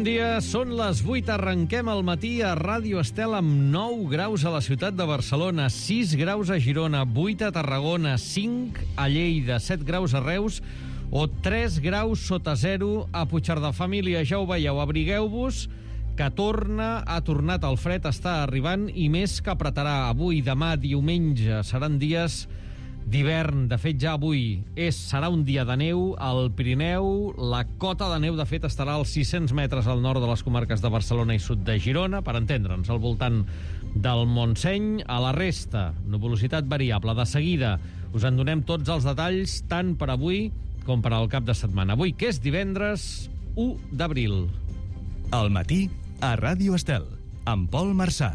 Bon dia, són les 8, arrenquem el matí a Ràdio Estel amb 9 graus a la ciutat de Barcelona, 6 graus a Girona, 8 a Tarragona, 5 a Lleida, 7 graus a Reus o 3 graus sota zero a Puigcerdà. Família, ja ho veieu, abrigueu-vos, que ha tornat el fred, està arribant i més que apretarà. Avui, demà, diumenge, seran dies d'hivern. De fet, ja avui serà un dia de neu al Pirineu. La cota de neu, de fet, estarà als 600 metres al nord de les comarques de Barcelona i sud de Girona, per entendre'ns, al voltant del Montseny. A la resta, nuvolositat variable. De seguida us en donem tots els detalls, tant per avui com per al cap de setmana. Avui, que és divendres 1 d'abril. Al matí, a Ràdio Estel, amb Pol Marsà.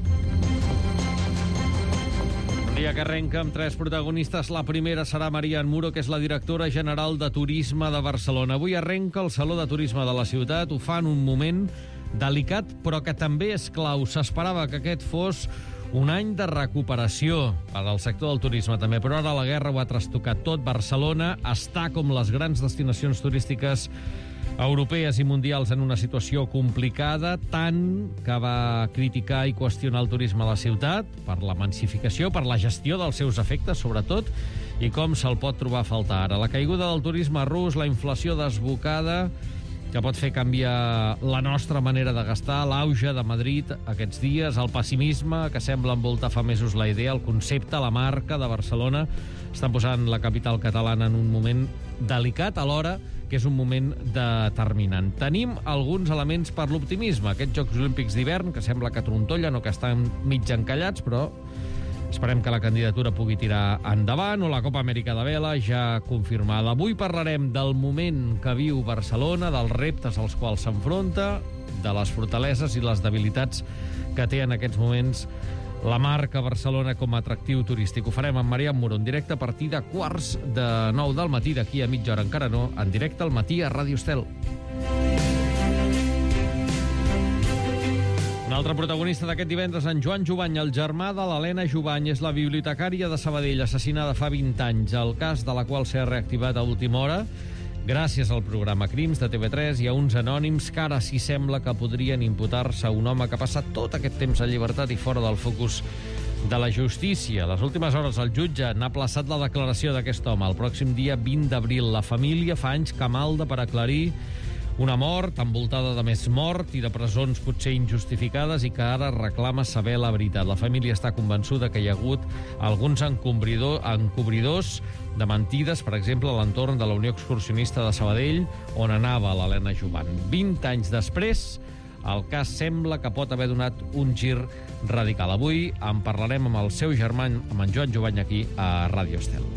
Dia que arrenca amb 3 protagonistes. La primera serà Marian Muro, que és la directora general de Turisme de Barcelona. Avui arrenca el Saló de Turisme de la ciutat. Ho fa en un moment delicat, però que també és clau. S'esperava que aquest fos un any de recuperació per al sector del turisme també, però ara la guerra ho ha trastocat tot. Barcelona està, com les grans destinacions turístiques europees i mundials, en una situació complicada, tant que va criticar i qüestionar el turisme a la ciutat per la massificació, per la gestió dels seus efectes, sobretot, i com se'l pot trobar a faltar ara. La caiguda del turisme rus, la inflació desbocada, que pot fer canviar la nostra manera de gastar, l'auge de Madrid aquests dies, el pessimisme que sembla envoltar fa mesos la idea, el concepte, la marca de Barcelona, estan posant la capital catalana en un moment delicat, alhora que és un moment determinant. Tenim alguns elements per l'optimisme. Aquests Jocs Olímpics d'hivern, que sembla que trontollen o que estan mig encallats, però esperem que la candidatura pugui tirar endavant, o la Copa Amèrica de Vela ja confirmada. Avui parlarem del moment que viu Barcelona, dels reptes als quals s'enfronta, de les fortaleses i les debilitats que té en aquests moments la marca Barcelona com a atractiu turístic. Ho farem amb Marian Muro, en directe a partir de 8:45 del matí, d'aquí a mitja hora encara no, en directe al matí a Ràdio Estel. Un altre protagonista d'aquest divendres, en Joan Jubany, el germà de l'Helena Jubany, és la bibliotecària de Sabadell, assassinada fa 20 anys, el cas de la qual s'ha reactivat a última hora gràcies al programa Crims de TV3 i a uns anònims que ara sí sembla que podrien imputar-se a un home que ha passat tot aquest temps en llibertat i fora del focus de la justícia. Les últimes hores el jutge n'ha aplaçat la declaració d'aquest home el pròxim dia 20 d'abril. La família fa anys que malda per aclarir una mort envoltada de més mort i de presons potser injustificades i que ara reclama saber la veritat. La família està convençuda que hi ha hagut alguns encobridors de mentides, per exemple, a l'entorn de la Unió Excursionista de Sabadell, on anava l'Helena Jubany. 20 anys després, el cas sembla que pot haver donat un gir radical. Avui en parlarem amb el seu germà, amb en Joan Jubany, aquí a Ràdio Estel.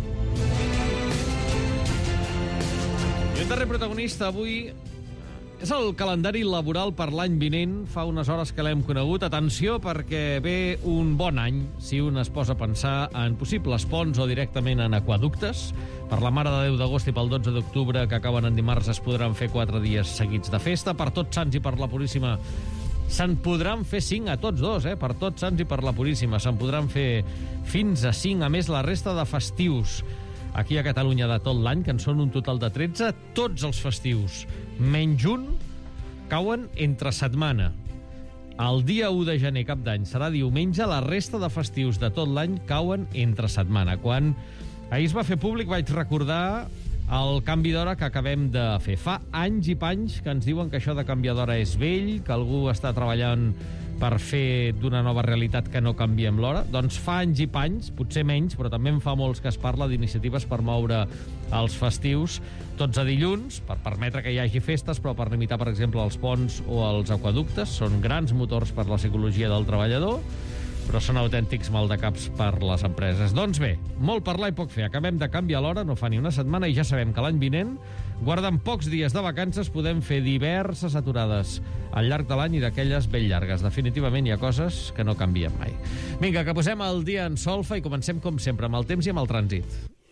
I el darrer protagonista avui és el calendari laboral per l'any vinent. Fa unes hores que l'hem conegut. Atenció, perquè ve un bon any si un es posa a pensar en possibles ponts o directament en aqüeductes. Per la Mare de Déu d'Agost i pel 12 d'octubre, que acaben en dimarts, es podran fer 4 dies seguits de festa. Per Tots Sants i per la Puríssima se'n podran fer 5 a tots dos, Per Tots Sants i per la Puríssima se'n podran fer fins a 5. A més, la resta de festius aquí a Catalunya de tot l'any, que en són un total de 13, tots els festius, menys un, cauen entre setmana. El dia 1 de gener, cap d'any, serà diumenge. La resta de festius de tot l'any cauen entre setmana. Quan ahir es va fer públic vaig recordar el canvi d'hora que acabem de fer. Fa anys i panys que ens diuen que això de canviar d'hora és vell, que algú està treballant per fer d'una nova realitat que no canviem l'hora. Doncs fa anys i panys, potser menys, però també en fa molts que es parla d'iniciatives per moure els festius tots a dilluns, per permetre que hi hagi festes, però per limitar, per exemple, els ponts o els aqüeductes. Són grans motors per la psicologia del treballador, però són autèntics maldecaps per les empreses. Doncs bé, molt parlar i poc fer. Acabem de canviar l'hora, no fa ni una setmana, i ja sabem que l'any vinent, guardant pocs dies de vacances, podem fer diverses aturades al llarg de l'any i d'aquelles ben llargues. Definitivament hi ha coses que no canvien mai. Vinga, que posem el dia en solfa i comencem, com sempre, amb el temps i amb el trànsit.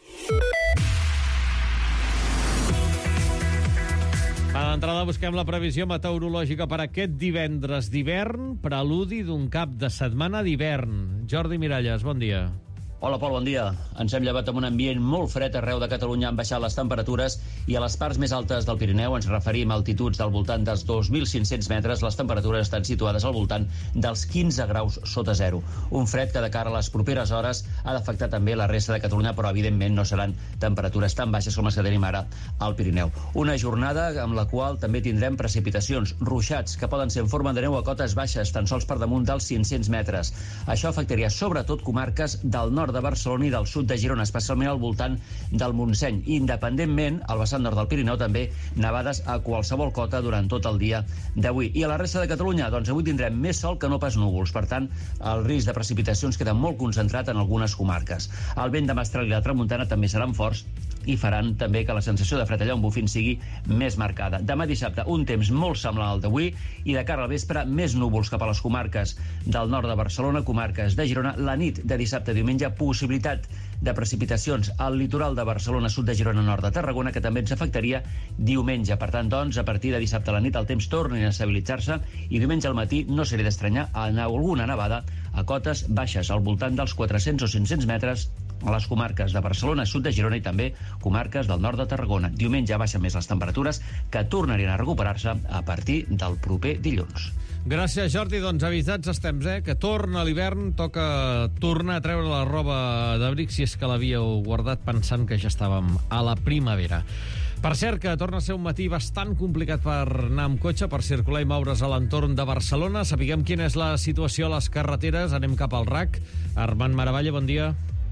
A l'entrada busquem la previsió meteorològica per aquest divendres d'hivern, preludi d'un cap de setmana d'hivern. Jordi Miralles, bon dia. Hola, Pol, bon dia. Ens hem llevat amb un ambient molt fred arreu de Catalunya, han baixat les temperatures i a les parts més altes del Pirineu, ens referim a altituds del voltant dels 2.500 metres, les temperatures estan situades al voltant dels 15 graus sota zero. Un fred que de cara a les properes hores ha d'afectar també la resta de Catalunya, però evidentment no seran temperatures tan baixes com les que tenim ara al Pirineu. Una jornada amb la qual també tindrem precipitacions, ruixats, que poden ser en forma de neu a cotes baixes, tan sols per damunt dels 500 metres. Això afectaria sobretot comarques del nord de Barcelona i del sud de Girona, especialment al voltant del Montseny. Independentment, al vessant nord del Pirineu també nevades a qualsevol cota durant tot el dia d'avui. I a la resta de Catalunya, doncs avui tindrem més sol que no pas núvols. Per tant, el risc de precipitacions queda molt concentrat en algunes comarques. El vent de mestral i la tramuntana també seran forts i faran també que la sensació de fred allà on bufin sigui més marcada. Demà dissabte, un temps molt semblant al d'avui i de cara al vespre, més núvols cap a les comarques del nord de Barcelona, comarques de Girona. La nit de dissabte a diumenge, possibilitat de precipitacions al litoral de Barcelona, sud de Girona, nord de Tarragona, que també ens afectaria diumenge. Per tant, doncs, a partir de dissabte a la nit el temps torna a estabilitzar-se i diumenge al matí no seria d'estranyar alguna nevada a cotes baixes, al voltant dels 400 o 500 metres a les comarques de Barcelona, sud de Girona i també comarques del nord de Tarragona. Diumenge baixen més les temperatures, que tornarien a recuperar-se a partir del proper dilluns. Gràcies, Jordi. Doncs avisats estem, que torna l'hivern, toca tornar a treure la roba d'abric si és que l'havíeu guardat pensant que ja estàvem a la primavera. Per cert, que torna a ser un matí bastant complicat per anar amb cotxe, per circular i moure's a l'entorn de Barcelona. Sapiguem quina és la situació a les carreteres. Anem cap al RAC. Armand Maravalla, bon dia.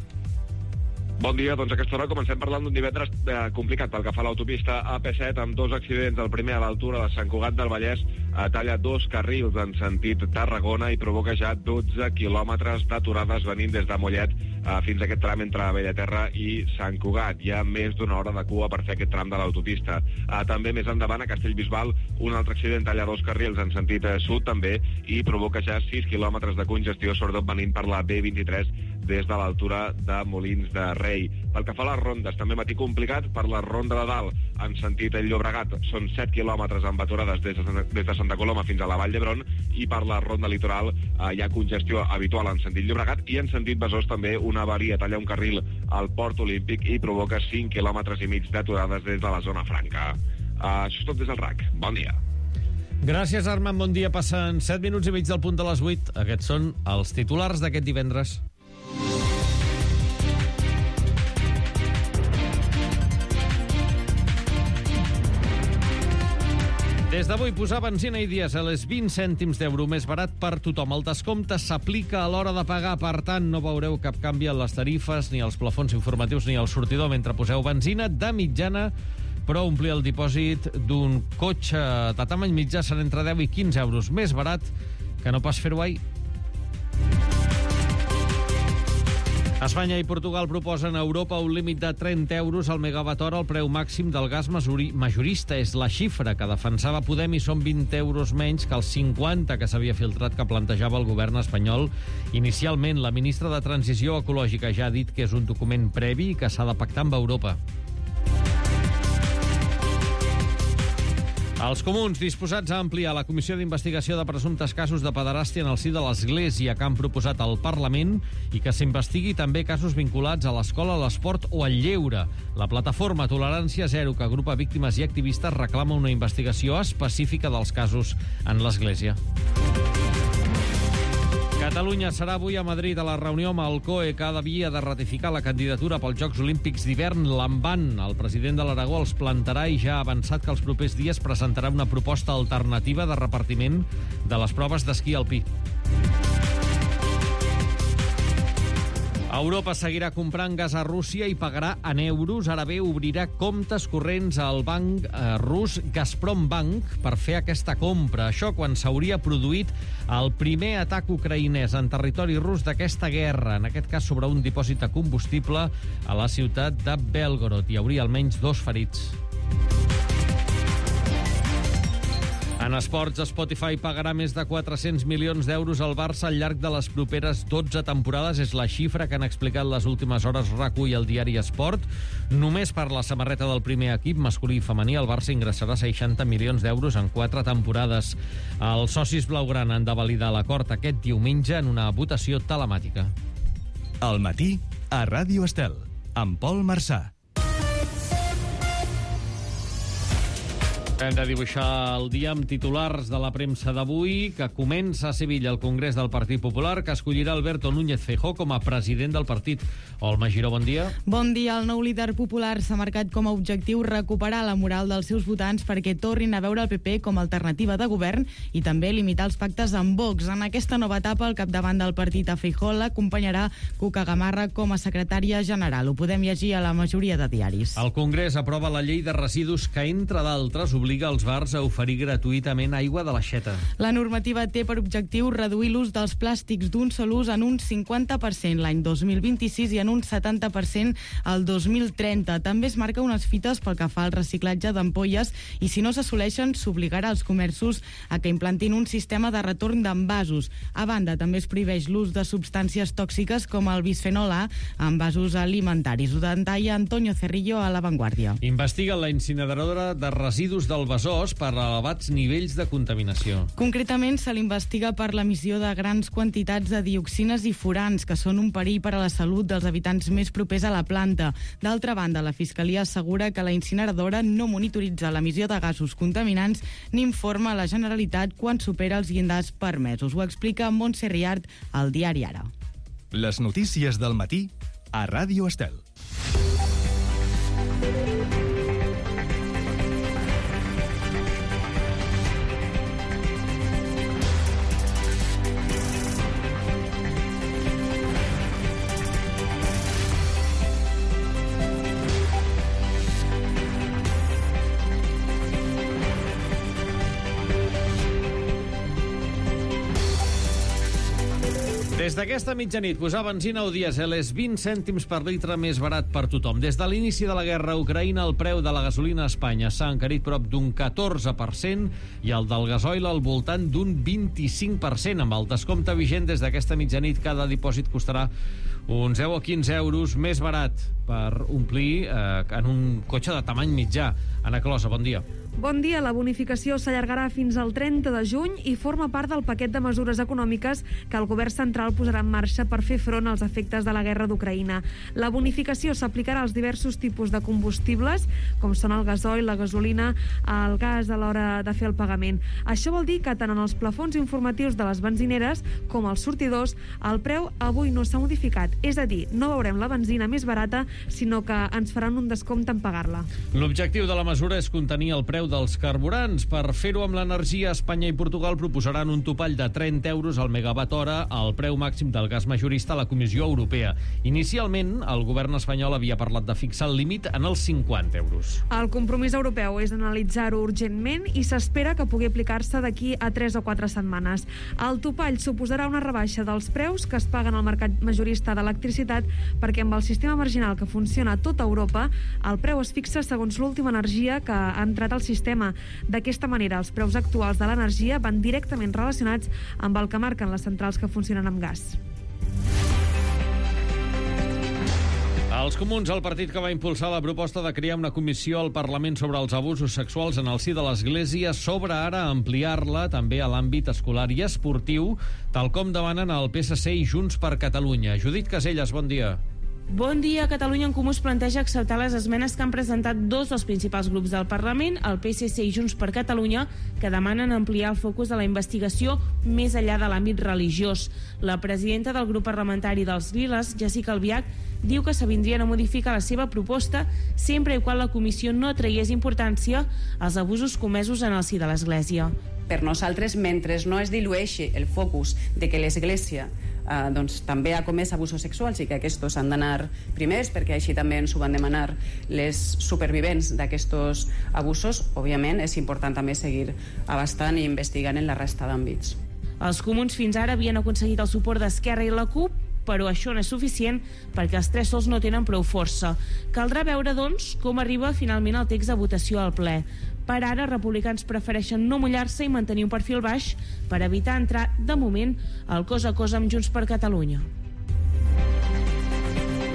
Bon dia, doncs a aquesta hora comencem parlant d'un divendres complicat pel que fa a l'autopista AP7 amb dos accidents. El primer a l'altura de Sant Cugat del Vallès talla dos carrils en sentit Tarragona i provoca ja 12 quilòmetres d'aturades venint des de Mollet fins a aquest tram entre Bellaterra i Sant Cugat. Hi ha més d'una hora de cua per fer aquest tram de l'autopista. També més endavant a Castellbisbal un altre accident talla dos carrils en sentit sud també i provoca ja 6 quilòmetres de congestió, sobretot venint per la B23 des de l'altura de Molins de Rei. Pel que fa a les rondes, també matí complicat per la Ronda de Dalt en sentit Llobregat. Són 7 quilòmetres amb aturades des de Santa Coloma fins a la Vall d'Hebron i per la Ronda Litoral hi ha congestió habitual en sentit Llobregat i en sentit Besòs també una avaria talla un carril al Port Olímpic i provoca 5 quilòmetres i mig d'aturades des de la zona franca. Això és tot des del RAC. Bon dia. Gràcies, Armand. Bon dia. Passen 7 minuts i mig del punt de les 8. Aquests són els titulars d'aquest divendres. Des d'avui, posar benzina i dièsel és 20 cèntims d'euro més barat per tothom. El descompte s'aplica a l'hora de pagar, per tant, no veureu cap canvi en les tarifes, ni els plafons informatius, ni el sortidor mentre poseu benzina. De mitjana, però omplir el dipòsit d'un cotxe de tamany mitjà serà entre 10 i 15 euros més barat que no pas fer-ho ahir. Espanya i Portugal proposen a Europa un límit de 30 euros al megawatt hora. El preu màxim del gas majorista és la xifra que defensava Podem i són 20 euros menys que els 50 que s'havia filtrat que plantejava el govern espanyol. Inicialment, la ministra de Transició Ecològica ja ha dit que és un document previ i que s'ha de pactar amb Europa. Els comuns, disposats a ampliar la comissió d'investigació de presumptes casos de pederàstia en el si de l'Església que han proposat al Parlament i que s'investigui també casos vinculats a l'escola, a l'esport o al lleure. La plataforma Tolerància Zero, que agrupa víctimes i activistes, reclama una investigació específica dels casos en l'Església. Catalunya serà avui a Madrid a la reunió amb el COE, que havia de ratificar la candidatura pels Jocs Olímpics d'hivern Lamban. El president de l'Aragó els plantarà i ja ha avançat que els propers dies presentarà una proposta alternativa de repartiment de les proves d'esquí alpí. Europa seguirà comprant gas a Rússia i pagarà en euros. Ara bé, obrirà comptes corrents al banc rus Gazprombank per fer aquesta compra. Això quan s'hauria produït el primer atac ucraïnès en territori rus d'aquesta guerra, en aquest cas sobre un dipòsit de combustible a la ciutat de Belgorod. Hi hauria almenys 2 ferits. En esports, Spotify pagarà més de 400 milions d'euros al Barça al llarg de les properes 12 temporades. És la xifra que han explicat les últimes hores RAC1 i el diari Esport. Només per la samarreta del primer equip, masculí i femení, el Barça ingressarà 60 milions d'euros en 4 temporades. Els socis blaugrana han de validar l'acord aquest diumenge en una votació telemàtica. Al matí, a Ràdio Estel, amb Pol Marçà. Hem de dibuixar el dia amb titulars de la premsa d'avui, que comença a Sevilla el Congrés del Partit Popular, que escollirà Alberto Núñez Feijóo com a president del partit. Olma Giró, bon dia. Bon dia. El nou líder popular s'ha marcat com a objectiu recuperar la moral dels seus votants perquè tornin a veure el PP com a alternativa de govern i també limitar els pactes amb Vox. En aquesta nova etapa, al capdavant del partit a Feijóo l'acompanyarà Cuca Gamarra com a secretària general. Ho podem llegir a la majoria de diaris. El Congrés aprova la llei de residus que, entre d'altres, obliga els bars a oferir gratuïtament aigua de l'aixeta. La normativa té per objectiu reduir l'ús dels plàstics d'un sol ús en un 50% l'any 2026 i en un 70% el 2030. També es marca unes fites pel que fa al reciclatge d'ampolles i si no s'assoleixen s'obligarà als comerços a que implantin un sistema de retorn d'envasos. A banda, també es prohibeix l'ús de substàncies tòxiques com el bisfenol A en vasos alimentaris. Ho detalla Antonio Cerrillo a La Vanguardia. Investiguen la incineradora de residus del Besòs per elevats nivells de contaminació. Concretament, se l'investiga per l'emissió de grans quantitats de dioxines i furans, que són un perill per a la salut dels habitants més propers a la planta. D'altra banda, la Fiscalia assegura que la incineradora no monitoritza l'emissió de gasos contaminants ni informa a la Generalitat quan supera els llindars permesos. Ho explica Montse Riart al diari Ara. Les notícies del matí a Ràdio Estel. Des d'aquesta mitjanit, posar benzina o dièsel és 20 cèntims per litre més barat per tothom. Des de l'inici de la guerra a Ucraïna, el preu de la gasolina a Espanya s'ha encarit prop d'un 14% i el del gasoil al voltant d'un 25%. Amb el descompte vigent des d'aquesta mitjanit, cada dipòsit costarà uns 10 o 15 euros més barat per omplir en un cotxe de tamany mitjà. Ana Closa, bon dia. Bon dia. La bonificació s'allargarà fins al 30 de juny i forma part del paquet de mesures econòmiques que el govern central posarà en marxa per fer front als efectes de la guerra d'Ucraïna. La bonificació s'aplicarà als diversos tipus de combustibles, com són el gasoil, la gasolina, el gas a l'hora de fer el pagament. Això vol dir que tant en els plafons informatius de les benzineres com als sortidors el preu avui no s'ha modificat. És a dir, no veurem la benzina més barata, sinó que ens faran un descompte en pagar-la. L'objectiu de la mesura és contenir el preu dels carburants. Per fer-ho amb l'energia, Espanya i Portugal proposaran un topall de 30 euros al megawatt hora al preu màxim del gas majorista a la Comissió Europea. Inicialment, el govern espanyol havia parlat de fixar el límit en els 50 euros. El compromís europeu és analitzar-ho urgentment i s'espera que pugui aplicar-se d'aquí a 3 o 4 setmanes. El topall suposarà una rebaixa dels preus que es paguen al mercat majorista d'electricitat perquè amb el sistema marginal que funciona a tota Europa, el preu es fixa segons l'última energia que ha entrat al sistema. D'aquesta manera, els preus actuals de l'energia van directament relacionats amb el que marquen les centrals que funcionen amb gas. Els Comuns, el partit que va impulsar la proposta de crear una comissió al Parlament sobre els abusos sexuals en el si de l'Església, s'obre ara a ampliar-la també a l'àmbit escolar i esportiu, tal com demanen el PSC i Junts per Catalunya. Judit Casellas, bon dia. Bon dia. Catalunya en Comú es planteja acceptar les esmenes que han presentat dos dels principals grups del Parlament, el PSC i Junts per Catalunya, que demanen ampliar el focus de la investigació més enllà de l'àmbit religiós. La presidenta del grup parlamentari dels Liles, Jessica Albiach, diu que s'avindrien a modificar la seva proposta sempre i quan la comissió no traiés importància als abusos comesos en el si de l'Església. Per nosaltres, mentre no es dilueixi el focus de que l'Església també ha comès abusos sexuals i que aquests han d'anar primers, perquè així també ens ho van demanar les supervivents d'aquests abusos, òbviament és important també seguir abastant i investigant en la resta d'àmbits. Els Comuns fins ara havien aconseguit el suport d'Esquerra i la CUP, però això no és suficient perquè els tres sols no tenen prou força. Caldrà veure, doncs, com arriba finalment el text de votació al ple. Per ara, republicans prefereixen no mullar-se i mantenir un perfil baix per evitar entrar, de moment, al cos a cos amb Junts per Catalunya.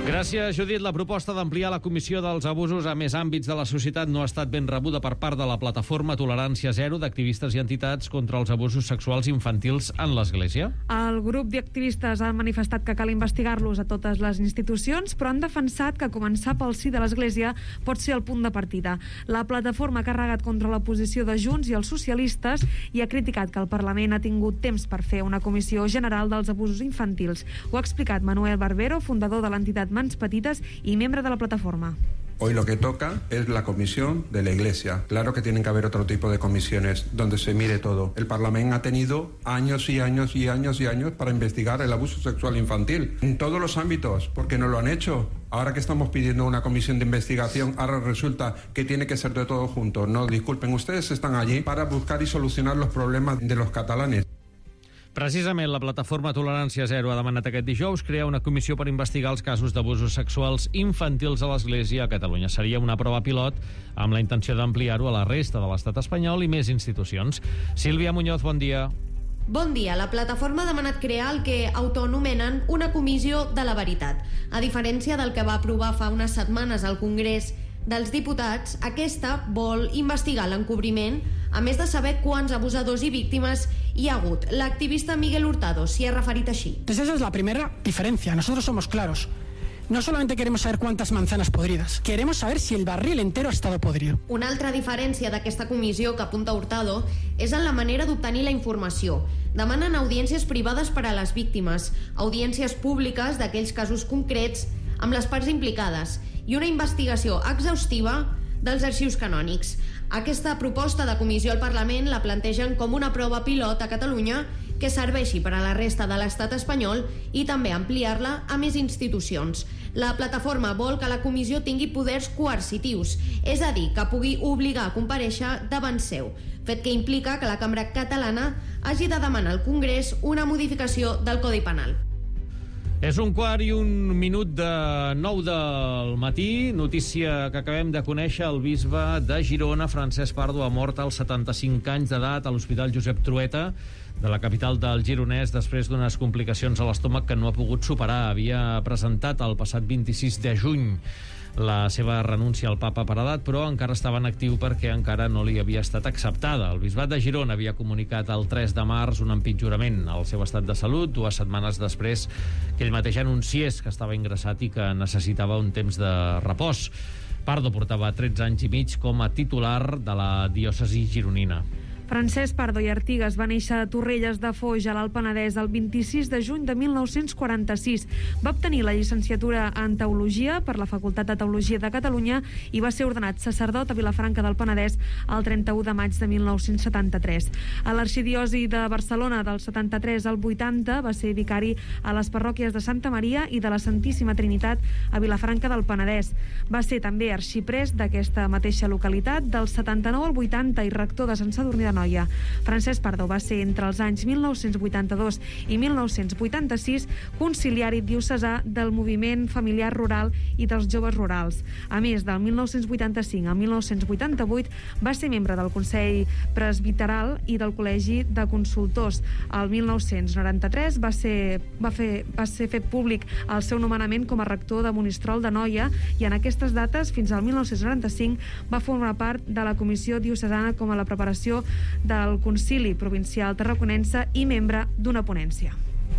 Gràcies, Judit. La proposta d'ampliar la comissió dels abusos a més àmbits de la societat no ha estat ben rebuda per part de la plataforma Tolerància Zero d'activistes i entitats contra els abusos sexuals infantils en l'Església. El grup d'activistes han manifestat que cal investigar-los a totes les institucions, però han defensat que començar pel si de l'Església pot ser el punt de partida. La plataforma ha carregat contra la posició de Junts i els socialistes i ha criticat que el Parlament ha tingut temps per fer una comissió general dels abusos infantils. Ho ha explicat Manuel Barbero, fundador de l'entitat Mans Petites y miembro de la plataforma. Hoy lo que toca es la comisión de la Iglesia. Claro que tienen que haber otro tipo de comisiones donde se mire todo. El Parlamento ha tenido años y años y años y años para investigar el abuso sexual infantil en todos los ámbitos, porque no lo han hecho. Ahora que estamos pidiendo una comisión de investigación, ahora resulta que tiene que ser de todo junto. No, disculpen, ustedes están allí para buscar y solucionar los problemas de los catalanes. Precisament, la plataforma Tolerància Zero ha demanat aquest dijous crear una comissió per investigar els casos d'abusos sexuals infantils a l'Església a Catalunya. Seria una prova pilot amb la intenció d'ampliar-ho a la resta de l'estat espanyol i més institucions. Sílvia Muñoz, bon dia. Bon dia. La plataforma ha demanat crear el que autoanomenen una comissió de la veritat. A diferència del que va aprovar fa unes setmanes al Congrés dels Diputats, aquesta vol investigar l'encobriment, a més de saber quants abusadors i víctimes hi ha hagut. L'activista Miguel Hurtado s'hi ha referit així. Pues esa es la primera diferencia. Nosotros somos claros. No solamente queremos saber cuántas manzanas podridas, queremos saber si el barril entero ha estado podrido. Una altra diferència d'aquesta comissió que apunta Hurtado és en la manera d'obtenir la informació. Demanen audiències privades per a les víctimes, audiències públiques d'aquells casos concrets amb les parts implicades i una investigació exhaustiva dels arxius canònics. Aquesta proposta de comissió al Parlament la plantegen com una prova pilot a Catalunya que serveixi per a la resta de l'estat espanyol i també ampliar-la a més institucions. La plataforma vol que la comissió tingui poders coercitius, és a dir, que pugui obligar a comparèixer davant seu, fet que implica que la cambra catalana hagi de demanar al Congrés una modificació del Codi Penal. És 1:15 de 9 del matí. Notícia que acabem de conèixer: el bisbe de Girona, Francesc Pardo, ha mort als 75 anys d'edat a l'Hospital Josep Trueta de la capital del Gironès després d'unes complicacions a l'estómac que no ha pogut superar. Havia presentat el passat 26 de juny la seva renúncia al papa per edat, però encara estava en actiu perquè encara no li havia estat acceptada. El bisbat de Girona havia comunicat el 3 de març un empitjorament al seu estat de salut, 2 setmanes després que ell mateix anunciés que estava ingressat i que necessitava un temps de repòs. Pardo portava 13 anys i mig com a titular de la diòcesi gironina. Francesc Pardo i Artigas va néixer a Torrelles de Foix, a l'Alt Penedès, el 26 de juny de 1946. Va obtenir la llicenciatura en Teologia per la Facultat de Teologia de Catalunya i va ser ordenat sacerdot a Vilafranca del Penedès el 31 de maig de 1973. A l'arxidiòsi de Barcelona del 73 al 80 va ser vicari a les parròquies de Santa Maria i de la Santíssima Trinitat a Vilafranca del Penedès. Va ser també arxiprest d'aquesta mateixa localitat del 79 al 80 i rector de Sant Sadurní de Noia. Francesc Pardo va ser entre els anys 1982 i 1986 conciliari diocesà del moviment familiar rural i dels joves rurals. A més, del 1985 al 1988 va ser membre del Consell Presbiteral i del Col·legi de Consultors. El 1993 va ser fet públic el seu nomenament com a rector de Monistrol de Noia i en aquestes dates, fins al 1995, va formar part de la Comissió Diocesana com a la preparació del Concili Provincial Tarraconense i membre d'una ponència.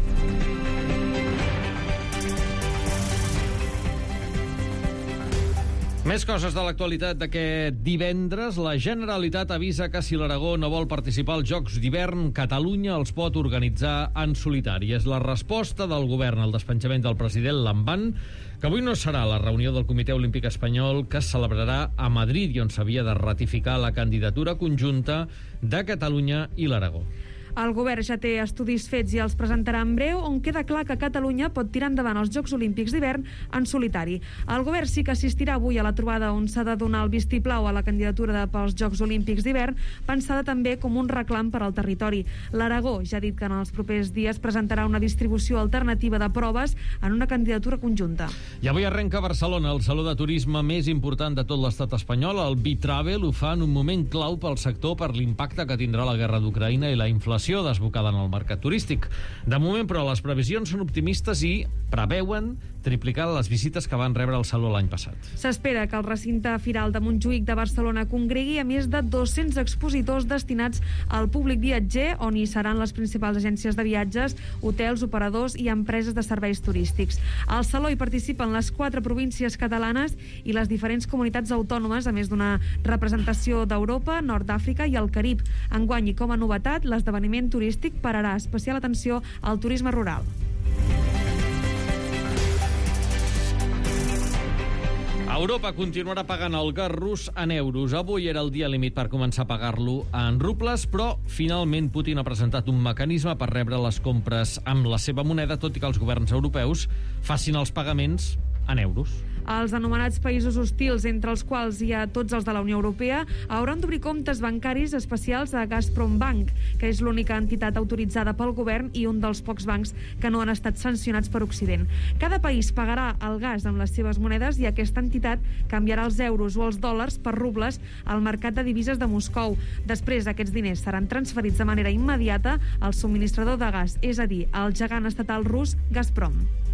Més coses de l'actualitat d'aquest divendres. La Generalitat avisa que si l'Aragó no vol participar als Jocs d'hivern, Catalunya els pot organitzar en solitari. És la resposta del govern al despenjament del president Lamban, que avui no serà la reunió del Comitè Olímpic Espanyol que es celebrarà a Madrid i on s'havia de ratificar la candidatura conjunta de Catalunya i l'Aragó. El govern ja té estudis fets i els presentarà en breu, on queda clar que Catalunya pot tirar endavant els Jocs Olímpics d'hivern en solitari. El govern sí que assistirà avui a la trobada on s'ha de donar el vistiplau a la candidatura pels Jocs Olímpics d'hivern, pensada també com un reclam per al territori. L'Aragó ja ha dit que en els propers dies presentarà una distribució alternativa de proves en una candidatura conjunta. I avui arrenca a Barcelona el saló de turisme més important de tot l'estat espanyol. El B-Travel ho fa en un moment clau pel sector per l'impacte que tindrà la guerra d'Ucraïna i la inflació desbocada en el mercat turístic. De moment, però, les previsions són optimistes i preveuen triplicar les visites que van rebre al Saló l'any passat. S'espera que el recinte firal de Montjuïc de Barcelona congregui a més de 200 expositors destinats al públic viatger, on hi seran les principals agències de viatges, hotels, operadors i empreses de serveis turístics. Al Saló hi participen les 4 províncies catalanes i les diferents comunitats autònomes, a més d'una representació d'Europa, Nord d'Àfrica i el Carib. Enguany, i com a novetat, l'esdeveniment turístic pararà especial atenció al turisme rural. Europa continuarà pagant el gas rus en euros. Avui era el dia límit per començar a pagar-lo en rubles, però finalment Putin ha presentat un mecanisme per rebre les compres amb la seva moneda, tot i que els governs europeus facin els pagaments en euros. Els anomenats països hostils, entre els quals hi ha tots els de la Unió Europea, hauran d'obrir comptes bancaris especials a Gazprom Bank, que és l'única entitat autoritzada pel govern i un dels pocs bancs que no han estat sancionats per Occident. Cada país pagarà el gas amb les seves monedes i aquesta entitat canviarà els euros o els dòlars per rubles al mercat de divises de Moscou. Després, aquests diners seran transferits de manera immediata al subministrador de gas, és a dir, al gegant estatal rus Gazprom.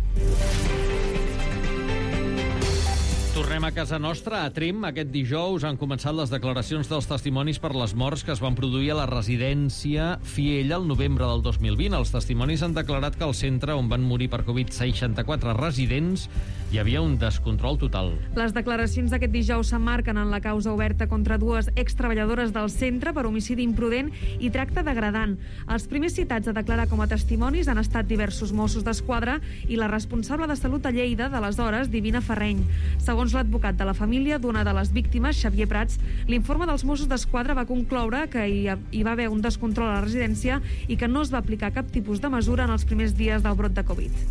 Tornem a casa nostra, a Tremp. Aquest dijous han començat les declaracions dels testimonis per les morts que es van produir a la residència Fiella el novembre del 2020. Els testimonis han declarat que al centre on van morir per Covid 64 residents hi havia un descontrol total. Les declaracions d'aquest dijous s'emmarquen en la causa oberta contra 2 extreballadores del centre per homicidi imprudent i tracte degradant. Els primers citats a declarar com a testimonis han estat diversos Mossos d'Esquadra i la responsable de salut a Lleida d'aleshores, Divina Ferreny. Segons l'advocat de la família d'una de les víctimes, Xavier Prats, l'informe dels Mossos d'Esquadra va concloure que hi va haver un descontrol a la residència i que no es va aplicar cap tipus de mesura en els primers dies del brot de Covid.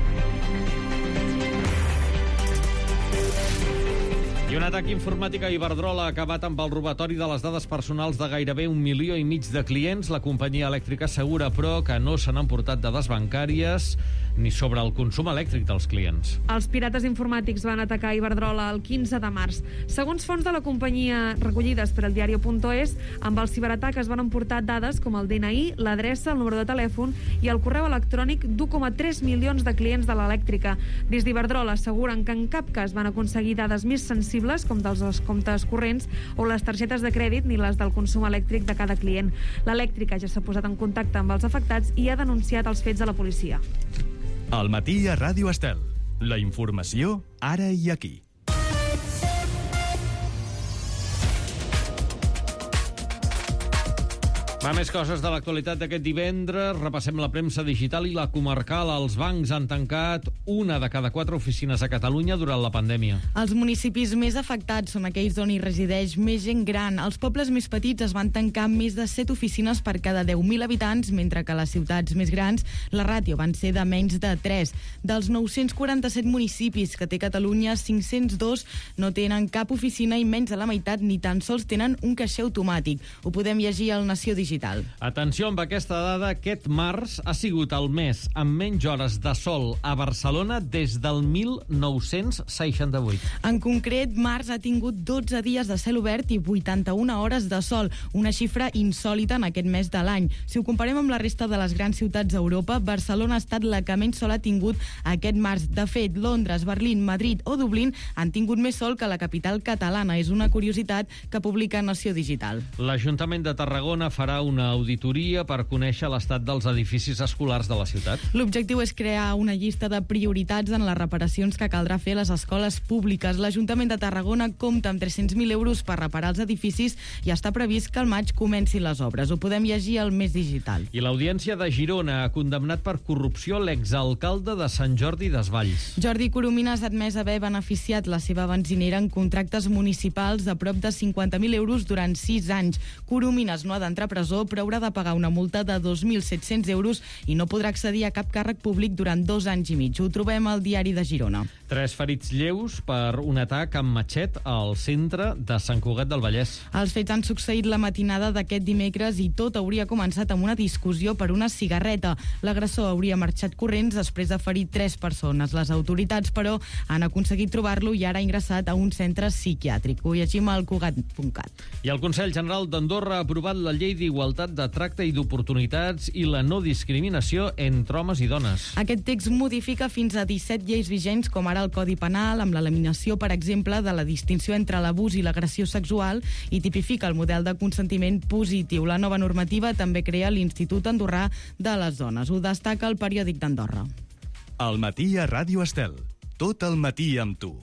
I un atac informàtic a Iberdrola ha acabat amb el robatori de les dades personals de gairebé 1,5 milió de clients. La companyia elèctrica assegura, però, que no se n'han portat dades bancàries ni sobre el consum elèctric dels clients. Els pirates informàtics van atacar Iberdrola el 15 de març. Segons fonts de la companyia recollides per el diario.es, amb el ciberatac es van emportar dades com el DNI, l'adreça, el número de telèfon i el correu electrònic d'1,3 milions de clients de l'elèctrica. Des d'Iberdrola asseguren que en cap cas van aconseguir dades més sensibles com dels comptes corrents o les targetes de crèdit ni les del consum elèctric de cada client. L'elèctrica ja s'ha posat en contacte amb els afectats i ha denunciat els fets a la policia. Al matí a Ràdio Estel. La informació ara i aquí. Va, més coses de l'actualitat d'aquest divendres. Repassem la premsa digital i la comarcal. Els bancs han tancat 1 de cada 4 oficines a Catalunya durant la pandèmia. Els municipis més afectats són aquells on hi resideix més gent gran. Els pobles més petits es van tancar més de 7 oficines per cada 10.000 habitants, mentre que a les ciutats més grans la ràtio van ser de menys de 3. Dels 947 municipis que té Catalunya, 502 no tenen cap oficina i menys de la meitat ni tan sols tenen un caixer automàtic. Ho podem llegir al Nació Digital. Atenció amb aquesta dada, aquest març ha sigut el mes amb menys hores de sol a Barcelona des del 1968. En concret, març ha tingut 12 dies de cel obert i 81 hores de sol, una xifra insòlita en aquest mes de l'any. Si ho comparem amb la resta de les grans ciutats d'Europa, Barcelona ha estat la que menys sol ha tingut aquest març. De fet, Londres, Berlín, Madrid o Dublín han tingut més sol que la capital catalana. És una curiositat que publica Nació Digital. L'Ajuntament de Tarragona farà una auditoria per conèixer l'estat dels edificis escolars de la ciutat. L'objectiu és crear una llista de prioritats en les reparacions que caldrà fer a les escoles públiques. L'Ajuntament de Tarragona compta amb 300.000 euros per reparar els edificis i està previst que al maig comencin les obres. Ho podem llegir al Més Digital. I l'Audiència de Girona ha condemnat per corrupció l'exalcalde de Sant Jordi Desvalls. Jordi Coromines ha admès haver beneficiat la seva benzinera en contractes municipals de prop de 50.000 euros durant 6 anys. Coromines no ha d'entrar a presó, però haurà de pagar una multa de 2.700 euros i no podrà accedir a cap càrrec públic durant 2 anys i mig. Ho trobem al Diari de Girona. 3 ferits lleus per un atac amb matxet al centre de Sant Cugat del Vallès. Els fets han succeït la matinada d'aquest dimecres i tot hauria començat amb una discussió per una cigarreta. L'agressor hauria marxat corrents després de ferir 3 persones. Les autoritats, però, han aconseguit trobar-lo i ara ha ingressat a un centre psiquiàtric. Ho llegim al Cugat.cat. I el Consell General d'Andorra ha aprovat la llei d'igualtat igualtat de tracte i d'oportunitats i la no discriminació entre homes i dones. Aquest text modifica fins a 17 lleis vigents, com ara el Codi Penal, amb l'eliminació, per exemple, de la distinció entre l'abús i l'agressió sexual i tipifica el model de consentiment positiu. La nova normativa també crea l'Institut Andorrà de les Dones. Ho destaca el periòdic d'Andorra. Al matí a Ràdio Estel. Tot el matí amb tu.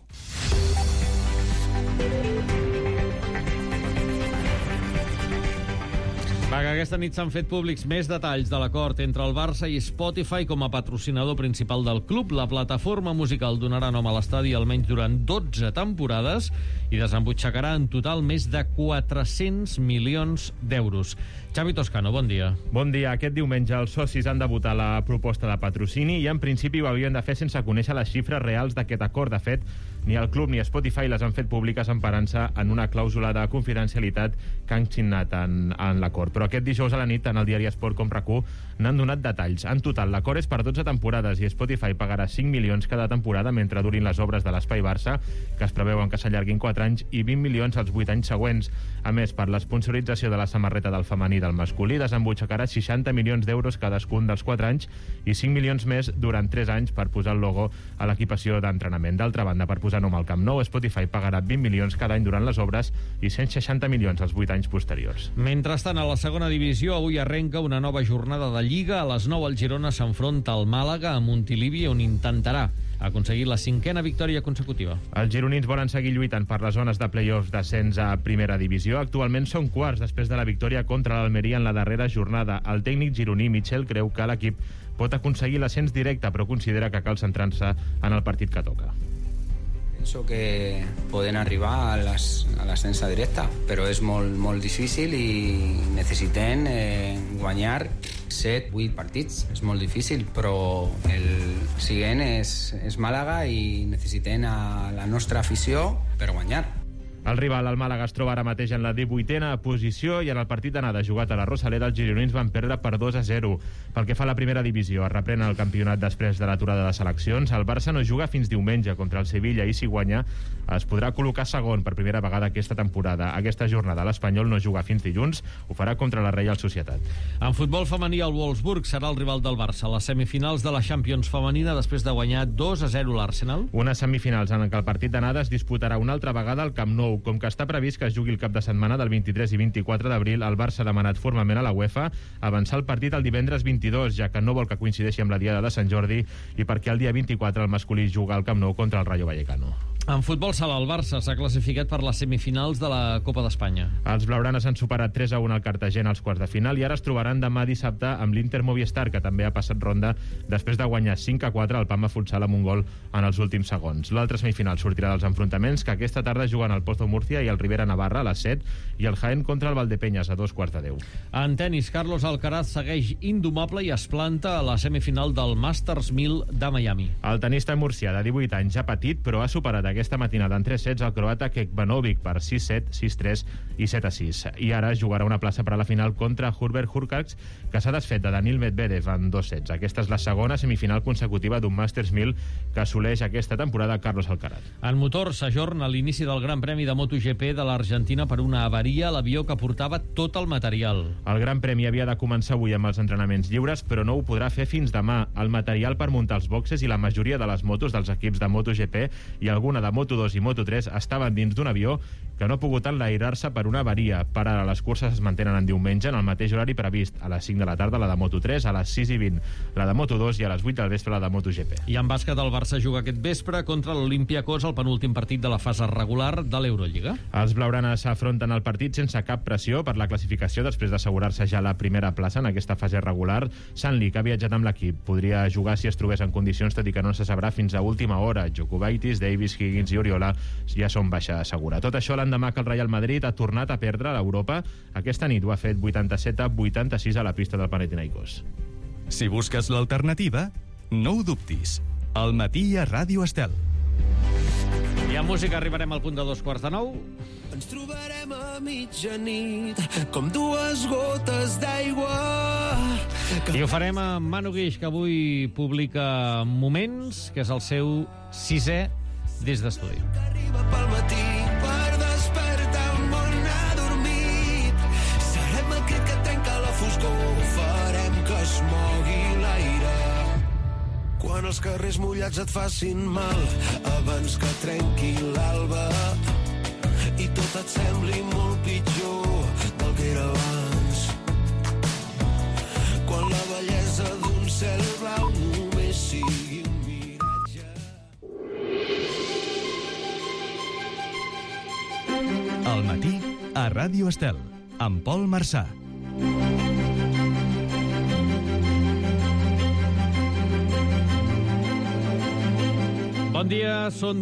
Va, que aquesta nit s'han fet públics més detalls de l'acord entre el Barça i Spotify com a patrocinador principal del club. La plataforma musical donarà nom a l'estadi almenys durant 12 temporades i desembutxacarà en total més de 400 milions d'euros. Xavi Toscano, bon dia. Bon dia. Aquest diumenge els socis han de votar la proposta de patrocini i en principi ho havien de fer sense conèixer les xifres reals d'aquest acord. De fet, ni el club ni Spotify les han fet públiques emparant-se en una clàusula de confidencialitat que han signat en l'acord. Però aquest dijous a la nit, tant el diari Esport com RAC1 n'han donat detalls. En total, l'acord és per 12 temporades i Spotify pagarà 5 milions cada temporada mentre durin les obres de l'Espai Barça, que es preveuen que s'allarguin 4 anys, i 20 milions als 8 anys següents. A més, per l'esponsorització de la samarreta del femení i del masculí, desembutxacarà 60 milions d'euros cadascun dels 4 anys i 5 milions més durant 3 anys per posar el logo a l'equipació d'entrenament. D'altra banda, per posar nom al Camp Nou, Spotify pagarà 20 milions cada any durant les obres i 160 milions als 8 anys posteriors. Mentrestant, a la segona divisió, avui arrenca una nova jornada de Lliga. A les 9 el Girona s'enfronta al Màlaga a Montilivi, on intentarà aconseguir la 5a victòria consecutiva. Els gironins volen seguir lluitant per les zones de play-offs d'ascens a primera divisió. Actualment són quarts després de la victòria contra l'Almeria en la darrera jornada. El tècnic gironí Michel creu que l'equip pot aconseguir l'ascens directe, però considera que cal centrar-se en el partit que toca. Penso que poden arribar a l'ascensa directa, però és molt difícil i necessitem guanyar 7-8 partits. És molt difícil, però el següent és Màlaga i necessitem a la nostra afició per guanyar. El rival, el Màlaga, es troba ara mateix en la 18a posició i en el partit d'anada jugat a la Rosaleda els gironins van perdre per 2-0. Pel que fa a la primera divisió, es reprèn el campionat després de l'aturada de seleccions. El Barça no juga fins diumenge contra el Sevilla i si guanya es podrà col·locar segon per primera vegada aquesta temporada. Aquesta jornada l'Espanyol no juga fins dilluns, ho farà contra la Reial Societat. En futbol femení, el Wolfsburg serà el rival del Barça a les semifinals de la Champions femenina després de guanyar 2-0 l'Arsenal. Unes semifinals en què el partit d'anada es disputarà una altra vegada al Camp Nou. Com que està previst que es jugui el cap de setmana del 23 i 24 d'abril, el Barça ha demanat formalment a la UEFA avançar el partit el divendres 22, ja que no vol que coincideixi amb la Diada de Sant Jordi i perquè el dia 24 el masculí juga al Camp Nou contra el Rayo Vallecano. En futbol sala, el Barça s'ha classificat per les semifinals de la Copa d'Espanya. Els blaugranes han superat 3-1 al Cartagena als quarts de final i ara es trobaran demà dissabte amb l'Inter Movistar, que també ha passat ronda després de guanyar 5-4 al Palma Futsal amb un gol en els últims segons. L'altra semifinal sortirà dels enfrontaments que aquesta tarda juguen el Pozo Murcia i el Rivera Navarra a les 7 i el Jaén contra el Valdepeñas a 2:15. En tenis, Carlos Alcaraz segueix indomable i es planta a la semifinal del Masters 1000 de Miami. El tenista murcià de 18 anys ja petit, però ha superat aquesta matinada en 3 sets el croata Kekmanovic per 6-7, 6-3 i 7-6. I ara jugarà una plaça per a la final contra Hubert Hurkacz, que s'ha desfet de Daniil Medvedev en 2 sets. Aquesta és la segona semifinal consecutiva d'un Masters 1000 que assoleix aquesta temporada Carlos Alcaraz. En motor, s'ajorna l'inici del Gran Premi de MotoGP de l'Argentina per una avaria a l'avió que portava tot el material. El Gran Premi havia de començar avui amb els entrenaments lliures, però no ho podrà fer fins demà. El material per muntar els boxes i la majoria de les motos dels equips de MotoGP i alguna de Moto2 i Moto3 estaven dins d'un avió que no ha pogut enlairar-se per una avaria. Per ara, les curses es mantenen en diumenge en el mateix horari previst, a les 5 de la tarda la de Moto3, a les 6:20 la de Moto2 i a les 8 del vespre la de MotoGP. I en bàsquet, el Barça juga aquest vespre contra l'Olympiacos, el penúltim partit de la fase regular de l'Eurolliga. Els blaugranes s'afronten al partit sense cap pressió per la classificació després d'assegurar-se ja la primera plaça en aquesta fase regular. Sanli, que ha viatjat amb l'equip, podria jugar si es trobés en condicions, tot i que no se sabrà fins a última hora. Jokubaitis, Davis, Higgins i Oriola ja són baixa segura. Tot això l'endemà que el Real Madrid ha tornat a perdre a l'Europa. Aquesta nit ho ha fet 87-86 a la pista del Panathinaikos. Si busques l'alternativa, no ho dubtis. Al matí a Ràdio Estel. I a música arribarem al punt de 2:15. Ens trobarem a mitjanit com dues gotes d'aigua. I ho farem amb Manu Guix, que avui publica Moments, que és el seu 6è des d'estudi. Arriba pel matí per despertar un món adormit. Serem el crit que trenca quan els carrers mullats et facin mal, abans que trenqui l'alba i tot et sembli molt pitjor del que era abans. Quan la bellesa d'un cel blau només sigui un miratge. Al matí, a Ràdio Estel, amb Pol Marçà. Bon dia, són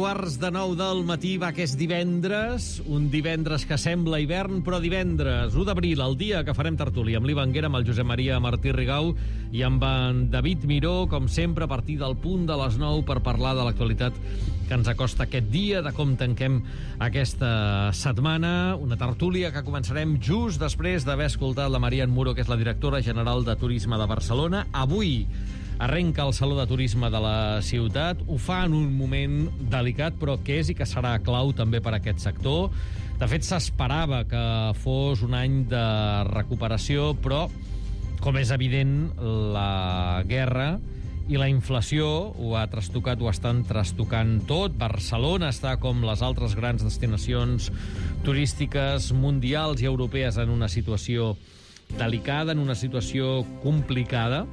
8:45 del matí, va que és divendres, un divendres que sembla hivern, però divendres, 1 d'abril, el dia que farem tertúlia amb l'Ivan Guera, amb el Josep Maria Martí Rigau i amb en David Miró, com sempre, a partir del punt de les 9 per parlar de l'actualitat que ens acosta aquest dia, de com tanquem aquesta setmana, una tertúlia que començarem just després d'haver escoltat la Marian Muro, que és la directora general de Turisme de Barcelona. Avui arrenca el Saló de Turisme de la ciutat, ho fa en un moment delicat, però que és i que serà clau també per a aquest sector. De fet, s'esperava que fos un any de recuperació, però, com és evident, la guerra i la inflació ho ha trastocat, ho estan trastocant tot. Barcelona està, com les altres grans destinacions turístiques mundials i europees, en una situació delicada, en una situació complicada,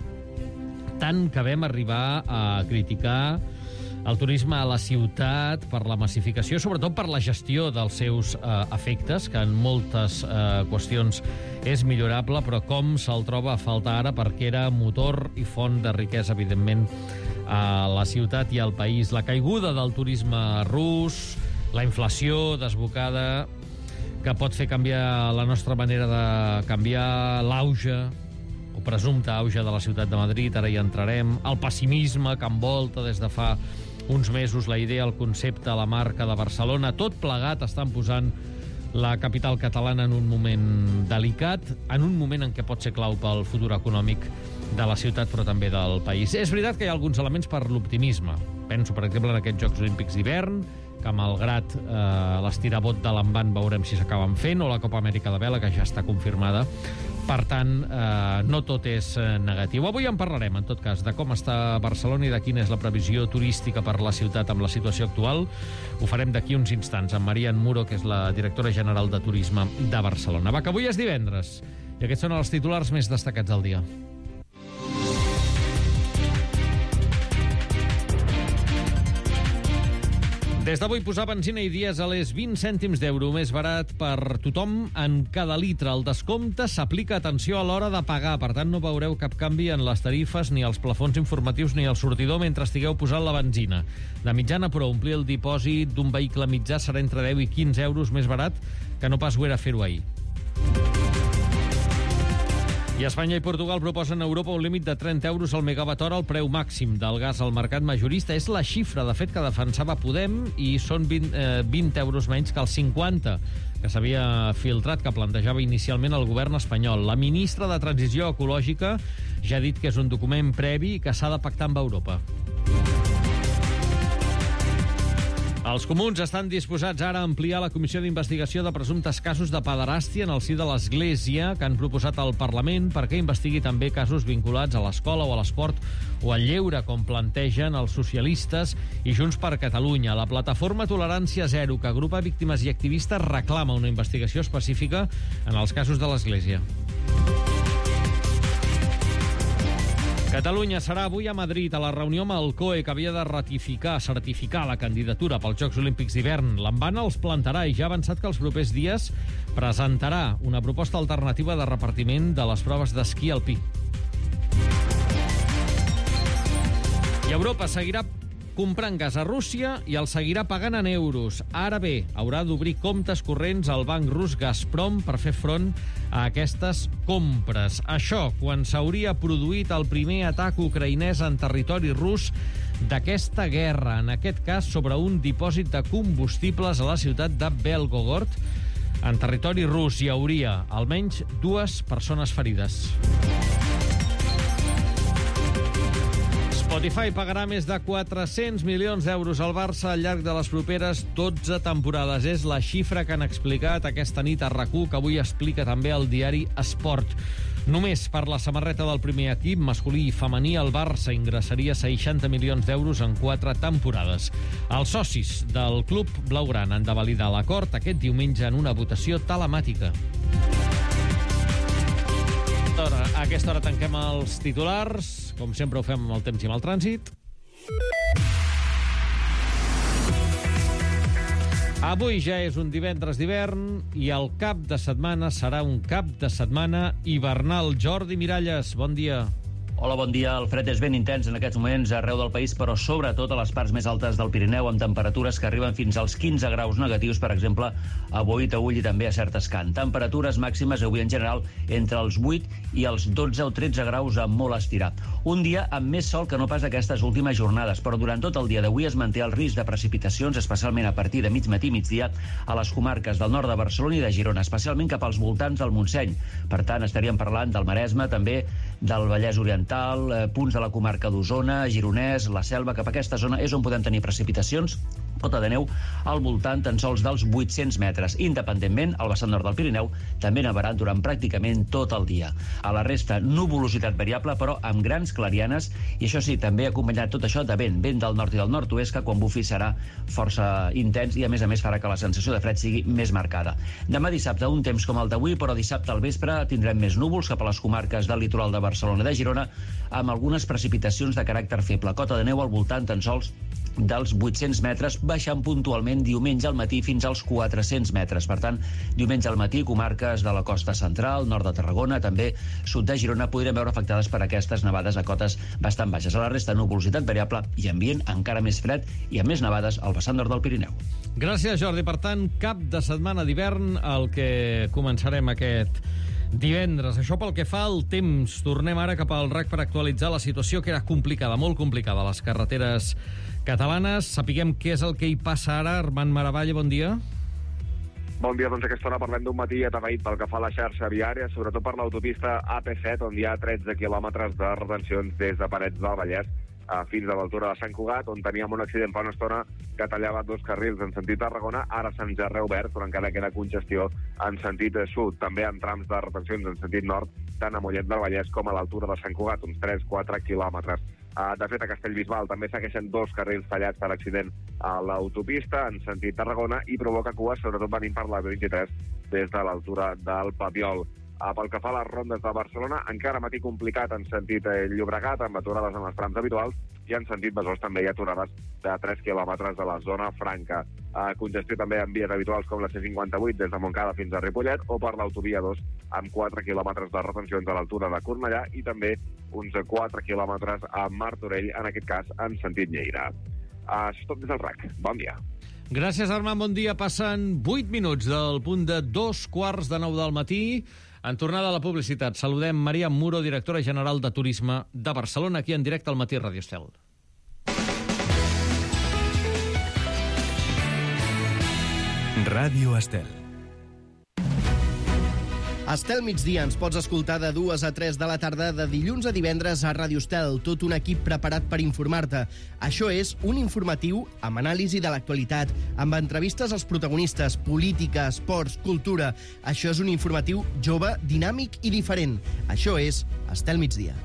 tant que vam arribar a criticar el turisme a la ciutat per la massificació, sobretot per la gestió dels seus efectes, que en moltes qüestions és millorable, però com se'l troba a faltar ara, perquè era motor i font de riquesa, evidentment, a la ciutat i al país. La caiguda del turisme rus, la inflació desbocada, que pot fer canviar la nostra manera de canviar, l'auge o presumpte auge de la ciutat de Madrid, ara hi entrarem, el pessimisme que envolta des de fa uns mesos la idea, el concepte, la marca de Barcelona, tot plegat estan posant la capital catalana en un moment delicat, en un moment en què pot ser clau pel futur econòmic de la ciutat, però també del país. És veritat que hi ha alguns elements per l'optimisme. Penso, per exemple, en aquests Jocs Olímpics d'hivern, que malgrat l'estirabot de l'envant veurem si s'acaben fent, o la Copa Amèrica de Vela, que ja està confirmada. Per tant, no tot és negatiu. Avui en parlarem, en tot cas, de com està Barcelona i de quina és la previsió turística per la ciutat amb la situació actual. Ho farem d'aquí uns instants amb Marian Muro, que és la directora general de Turisme de Barcelona. Va, que avui és divendres, i aquests són els titulars més destacats del dia. Des d'avui, posar benzina i dièsel és 20 cèntims d'euro més barat per tothom en cada litre. El descompte s'aplica, atenció, a l'hora de pagar. Per tant, no veureu cap canvi en les tarifes, ni els plafons informatius, ni el sortidor mentre estigueu posant la benzina. De mitjana, però, omplir el dipòsit d'un vehicle mitjà serà entre 10 i 15 euros més barat que no pas ho era fer-ho ahir. I Espanya i Portugal proposen a Europa un límit de 30 euros al megawatt hora, el preu màxim del gas al mercat majorista. És la xifra, de fet, que defensava Podem, i són 20 euros menys que els 50 que s'havia filtrat, que plantejava inicialment el govern espanyol. La ministra de Transició Ecològica ja ha dit que és un document previ i que s'ha de pactar amb Europa. Els comuns estan disposats ara a ampliar la comissió d'investigació de presumptes casos de pederàstia en el si de l'Església que han proposat al Parlament perquè investigui també casos vinculats a l'escola o a l'esport o al lleure, com plantegen els socialistes i Junts per Catalunya. La plataforma Tolerància Zero, que agrupa víctimes i activistes, reclama una investigació específica en els casos de l'Església. Catalunya serà avui a Madrid a la reunió amb el COE, que havia de certificar la candidatura pels Jocs Olímpics d'hivern. L'Ambana els plantarà i ja ha avançat que els propers dies presentarà una proposta alternativa de repartiment de les proves d'esquí alpí. I Europa seguirà comprant gas a Rússia i el seguirà pagant en euros. Ara bé, haurà d'obrir comptes corrents al banc rus Gazprom per fer front a aquestes compres. Això quan s'hauria produït el primer atac ucraïnès en territori rus d'aquesta guerra, en aquest cas sobre un dipòsit de combustibles a la ciutat de Belgorod. En territori rus hi hauria almenys 2 persones ferides. Spotify pagarà més de 400 milions d'euros al Barça al llarg de les properes 12 temporades. És la xifra que han explicat aquesta nit a RAC1, que avui explica també el diari Esport. Només per la samarreta del primer equip, masculí i femení, el Barça ingressaria 60 milions d'euros en 4 temporades. Els socis del club blaugrana han de validar l'acord aquest diumenge en una votació telemàtica. A aquesta hora tanquem els titulars. Com sempre ho fem amb el temps i amb el trànsit. Avui ja és un divendres d'hivern i el cap de setmana serà un cap de setmana hivernal. Jordi Miralles, bon dia. Hola, bon dia. El fred és ben intens en aquests moments arreu del país, però sobretot a les parts més altes del Pirineu, amb temperatures que arriben fins als 15 graus negatius, per exemple, a Boí, Taüll i també a Certescant. Temperatures màximes avui en general entre els 8 i els 12 o 13 graus a molt estirar. Un dia amb més sol que no pas aquestes últimes jornades, però durant tot el dia d'avui es manté el risc de precipitacions, especialment a partir de mig-matí i migdia, a les comarques del nord de Barcelona i de Girona, especialment cap als voltants del Montseny. Per tant, estaríem parlant del Maresme, també del Vallès Oriental, punts de la comarca d'Osona, Gironès, la Selva. Cap a aquesta zona és on podem tenir precipitacions, cota de neu al voltant tan sols dels 800 metres. Independentment, al vessant nord del Pirineu també nevarà durant pràcticament tot el dia. A la resta, nuvolositat variable, però amb grans clarianes, i això sí, també acompanyat tot això de vent del nord i del nord-oest, que quan bufi serà força intens i a més farà que la sensació de fred sigui més marcada. Demà dissabte, un temps com el d'avui, però dissabte al vespre tindrem més núvols cap a les comarques del litoral de Barcelona i de Girona, amb algunes precipitacions de caràcter feble. Cota de neu al voltant tan sols dels 800 metres, baixant puntualment diumenge al matí fins als 400 metres. Per tant, diumenge al matí, comarques de la costa central, nord de Tarragona, també sud de Girona, podrem veure afectades per aquestes nevades a cotes bastant baixes. A la resta, nuvolositat variable i ambient encara més fred i amb més nevades al vessant nord del Pirineu. Gràcies, Jordi. Per tant, cap de setmana d'hivern, el que començarem aquest divendres. Això pel que fa al temps. Tornem ara cap al RAC per actualitzar la situació, que era complicada, molt complicada, a les carreteres catalanes. Sapiguem què és el que hi passa ara. Armand Maravalla, bon dia. Bon dia, doncs aquesta hora parlem d'un matí atapeït pel que fa a la xarxa viària, sobretot per l'autopista AP7, on hi ha 13 quilòmetres de retencions des de Parets del Vallès fins a l'altura de Sant Cugat, on teníem un accident fa una estona que tallava 2 carrils en sentit Tarragona. Ara se'ns ha reobert, però encara queda congestió en sentit sud, també en trams de retencions en sentit nord, tant a Mollet del Vallès com a l'altura de Sant Cugat, uns 3-4 quilòmetres. De fet, a Castellbisbal també segueixen 2 carrils tallats per accident a l'autopista en sentit Tarragona i provoca cues, sobretot venint per la B23 des de l'altura del Papiol. Pel que fa a les rondes de Barcelona, encara matí complicat en sentit Llobregat, amb aturades en els trams habituals, i en sentit Besòs també hi ha aturades de 3 quilòmetres de la zona franca. Congestió també en vies habituals com la C58 des de Montcada fins a Ripollet, o per l'autovia 2 amb 4 quilòmetres de retencions a l'altura de Cornellà i també uns 4 quilòmetres a Martorell, en aquest cas en sentit Lleida. Això és tot des del RAC. Bon dia. Gràcies, Armand. Bon dia. Passen 8 minuts del punt de 8:45 del matí. En tornada a la publicitat, saludem Maria Muro, directora general de Turisme de Barcelona, aquí en directe al Matí Ràdio Estel. Ràdio Estel. Estel migdia ens pots escoltar de 2 a 3 de la tarda de dilluns a divendres a Ràdio Estel, tot un equip preparat per informar-te. Això és un informatiu amb anàlisi de l'actualitat, amb entrevistes als protagonistes, política, esports, cultura. Això és un informatiu jove, dinàmic i diferent. Això és Estel migdia.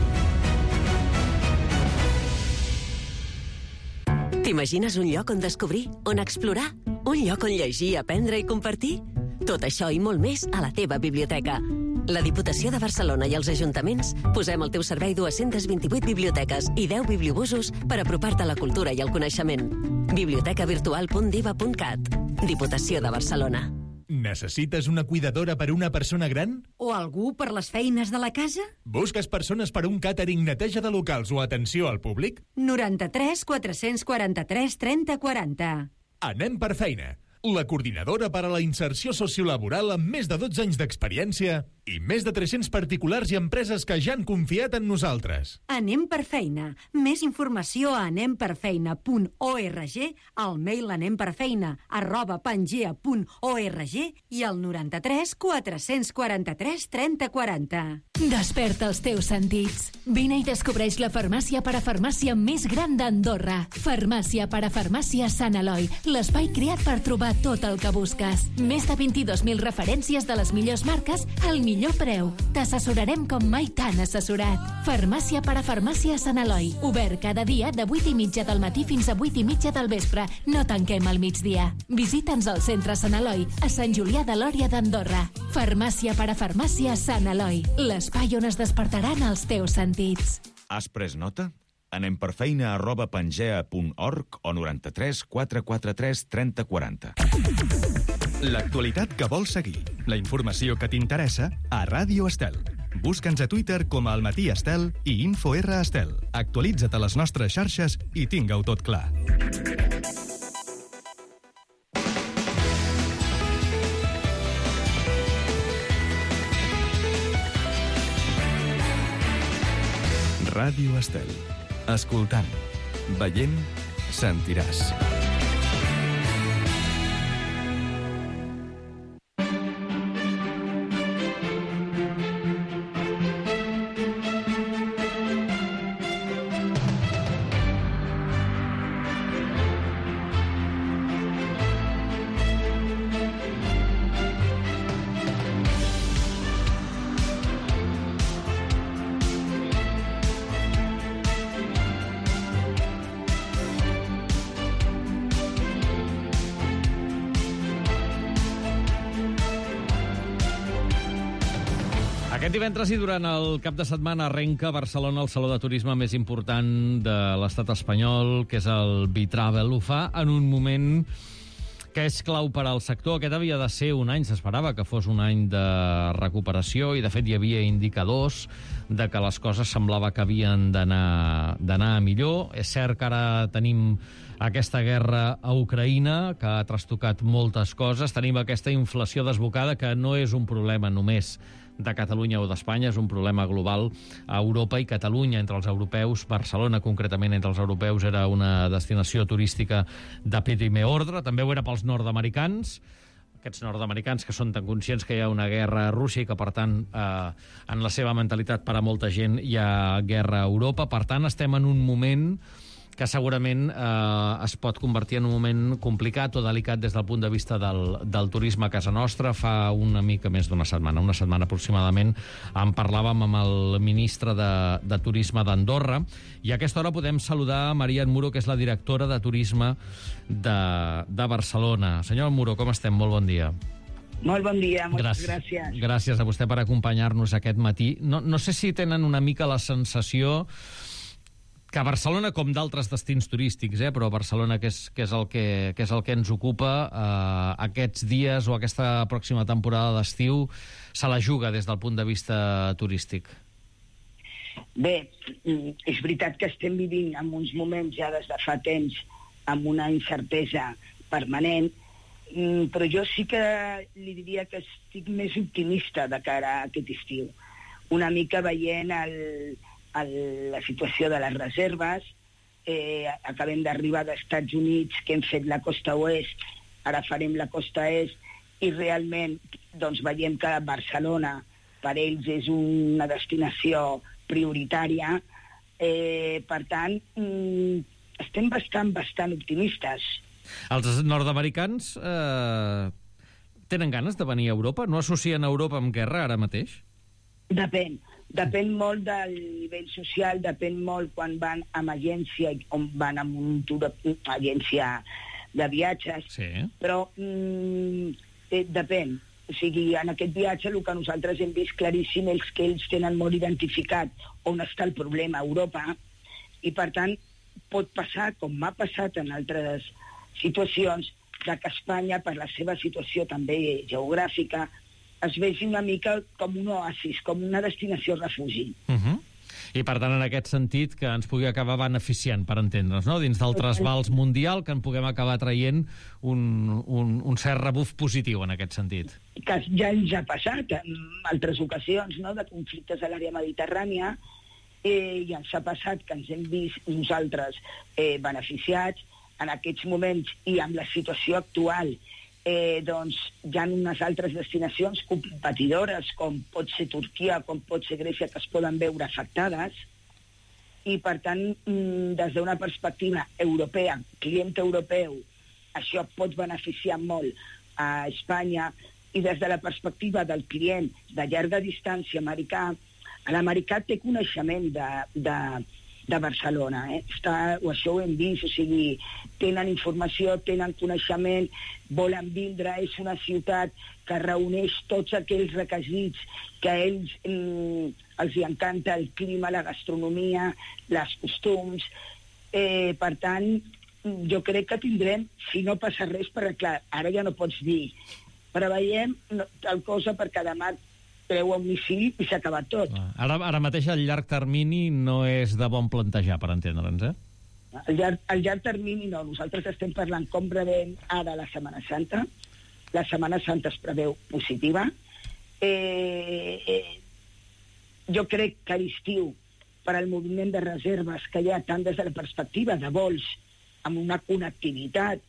T'imagines un lloc on descobrir, on explorar? Un lloc on llegir, aprendre i compartir? Tot això i molt més a la teva biblioteca. La Diputació de Barcelona i els ajuntaments posem al teu servei 228 biblioteques i 10 bibliobusos per apropar-te a la cultura i al coneixement. bibliotecavirtual.diva.cat. Diputació de Barcelona. Necessites una cuidadora per una persona gran? O algú per les feines de la casa? Busques persones per un càtering, neteja de locals o atenció al públic? 93 443 30 40. Anem per feina. La coordinadora per a la inserció sociolaboral amb més de 12 anys d'experiència i més de 300 particulars i empreses que ja han confiat en nosaltres. Anem per feina. Més informació a anemperfeina.org, al mail anemperfeina@pangea.org i al 93 443 30 40. Desperta els teus sentits. Vine i descobreix la farmàcia parafarmàcia més gran d'Andorra. Farmàcia parafarmàcia Sant Eloi, l'espai creat per trobar tot el que busques. Més de 22.000 referències de les millors marques al millor millor preu. T'assessorarem com mai t'han assessorat. Farmàcia per a Farmàcia Sant Eloi. Obert cada dia de 8:30 del matí fins a 8:30 del vespre. No tanquem al migdia. Visita'ns al centre Sant Eloi, a Sant Julià de Lòria d'Andorra. Farmàcia per a Farmàcia Sant Eloi. L'espai on es despertaran els teus sentits. Has pres nota? Anem per feina@pangea.org o 93 443 3040. L'actualitat que vols seguir, la informació que t'interessa, a Ràdio Estel. Busca'ns a Twitter com a El Matí Estel i InfoR Estel. Actualitza't a les nostres xarxes i tinga-ho tot clar. Ràdio Estel. Escoltant, veient, sentiràs. Aquest divendres i durant el cap de setmana arrenca a Barcelona el saló de turisme més important de l'estat espanyol, que és el Bitravel. Ho fa en un moment que és clau per al sector. Aquest havia de ser un any, s'esperava que fos un any de recuperació i, de fet, hi havia indicadors de que les coses semblava que havien d'anar millor. És cert que ara tenim aquesta guerra a Ucraïna, que ha trastocat moltes coses. Tenim aquesta inflació desbocada, que no és un problema només de Catalunya o d'Espanya, és un problema global a Europa i Catalunya entre els europeus. Barcelona, concretament, entre els europeus era una destinació turística de primer ordre, també ho era pels nord-americans, aquests nord-americans que són tan conscients que hi ha una guerra a Rússia i que, per tant, en la seva mentalitat, per a molta gent, hi ha guerra a Europa. Per tant, estem en un moment que segurament es pot convertir en un moment complicat o delicat des del punt de vista del turisme a casa nostra. Fa una mica més d'una setmana aproximadament, en parlàvem amb el ministre de Turisme d'Andorra, i a aquesta hora podem saludar Maria Muro, que és la directora de Turisme de Barcelona. Senyor Muro, com estem? Molt bon dia. Molt bon dia, moltes gràcies. Gràcies a vostè per acompanyar-nos aquest matí. No sé si tenen una mica la sensació que Barcelona, com d'altres destins turístics, però Barcelona, que és el que ens ocupa, aquests dies o aquesta pròxima temporada d'estiu, se la juga des del punt de vista turístic. Bé, és veritat que estem vivint en uns moments ja des de fa temps amb una incertesa permanent, però jo sí que li diria que estic més optimista de cara a aquest estiu. Una mica veient la situació de les reserves, acabem d'arribar dels Estats Units, que hem fet la costa oest, ara farem la costa est, i realment doncs, veiem que Barcelona per ells és una destinació prioritària. Per tant, estem bastant optimistes. Els nord-americans tenen ganes de venir a Europa? No associen Europa amb guerra ara mateix? Depèn molt del nivell social, depèn molt quan van amb agència, on van amb una agència de viatges, sí. Però depèn. O sigui, en aquest viatge el que nosaltres hem vist claríssim és que ells tenen molt identificat on està el problema a Europa, i per tant pot passar, com m'ha passat en altres situacions, que Espanya, per la seva situació també geogràfica, es vegi una mica com un oasis, com una destinació refugi. I, per tant, en aquest sentit, que ens pugui acabar beneficiant, per entendre'ns, no? Dins del trasbals mundial, que en puguem acabar traient un cert rebuf positiu en aquest sentit. Que ja ens ha passat en altres ocasions, no?, de conflictes a l'àrea mediterrània, i ens ha passat que ens hem vist nosaltres beneficiats en aquests moments, i amb la situació actual doncs hi ha unes altres destinacions competidores, com pot ser Turquia, com pot ser Grècia, que es poden veure afectades, i per tant, des d'una perspectiva europea, client europeu, això pot beneficiar molt a Espanya, I des de la perspectiva del client de llarga distància americà, l'americà té coneixement de Barcelona, o això ho hem vist, o sigui, tenen informació, tenen coneixement, volen vindre, és una ciutat que reuneix tots aquells requisits que a ells els encanta, el clima, la gastronomia, els costums. Per tant, jo crec que tindrem, si no passa res, perquè clar, ara ja no pots dir, preveiem tal cosa perquè demà treu un missil i s'ha acabat tot. Ara mateix el llarg termini no és de bon plantejar, per entendre'ns, El llarg termini no. Nosaltres estem parlant com rebem ara la Setmana Santa. La Setmana Santa es preveu positiva. Jo crec que a l'estiu, per al moviment de reserves que hi ha tant des de la perspectiva de vols amb una connectivitat,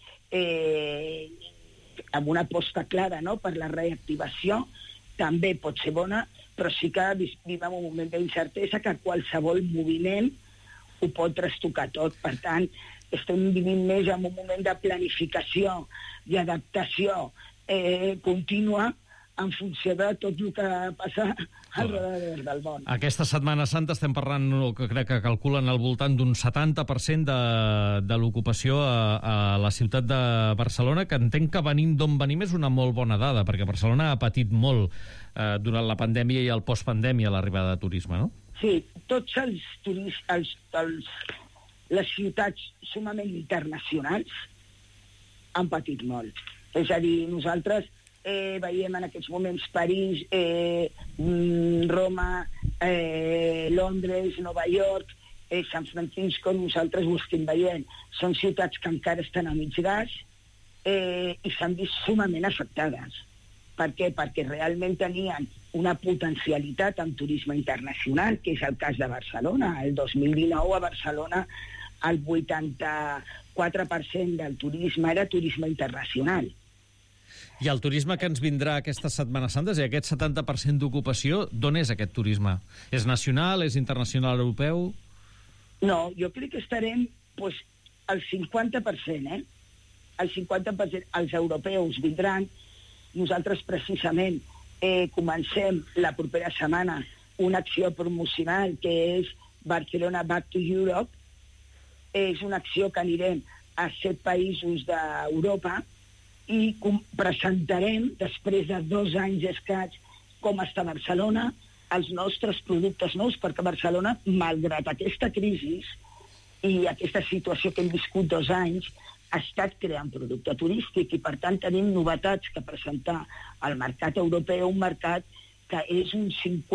amb una aposta clara, no?, per la reactivació, també pot ser bona, però sí que vivim un moment d'incertesa que qualsevol moviment ho pot trastocar tot. Per tant, estem vivint més en un moment de planificació i adaptació contínua en funció de tot el que passa al darrere del món. Aquesta Setmana Santa estem parlant, que crec que calculen al voltant d'un 70% de l'ocupació a la ciutat de Barcelona, que entenc que venint d'on venim és una molt bona dada, perquè Barcelona ha patit molt durant la pandèmia i el postpandèmia l'arribada de turisme, no? Sí, tots les ciutats sumament internacionals han patit molt. És a dir, nosaltres veiem en aquests moments París, Roma, Londres, Nova York, San Francisco, nosaltres ho estem veient. Són ciutats que encara estan a mig gas i s'han vist sumament afectades. Per què? Perquè realment tenien una potencialitat en turisme internacional, que és el cas de Barcelona. El 2019 a Barcelona el 84% del turisme era turisme internacional. I el turisme que ens vindrà aquesta Setmana Santa, és a dir, aquest 70% d'ocupació, d'on és aquest turisme? És nacional, és internacional, europeu? No, jo crec que estarem al 50%, El 50%. Els europeus vindran. Nosaltres, precisament, comencem la propera setmana una acció promocional que és Barcelona Back to Europe. És una acció que anirem a 7 països d'Europa i presentarem, després de 2 anys escaig, com està Barcelona, els nostres productes nous, perquè Barcelona, malgrat aquesta crisi i aquesta situació que hem viscut 2 anys, ha estat creant producte turístic i, per tant, tenim novetats que presentar al mercat europeu, un mercat que és un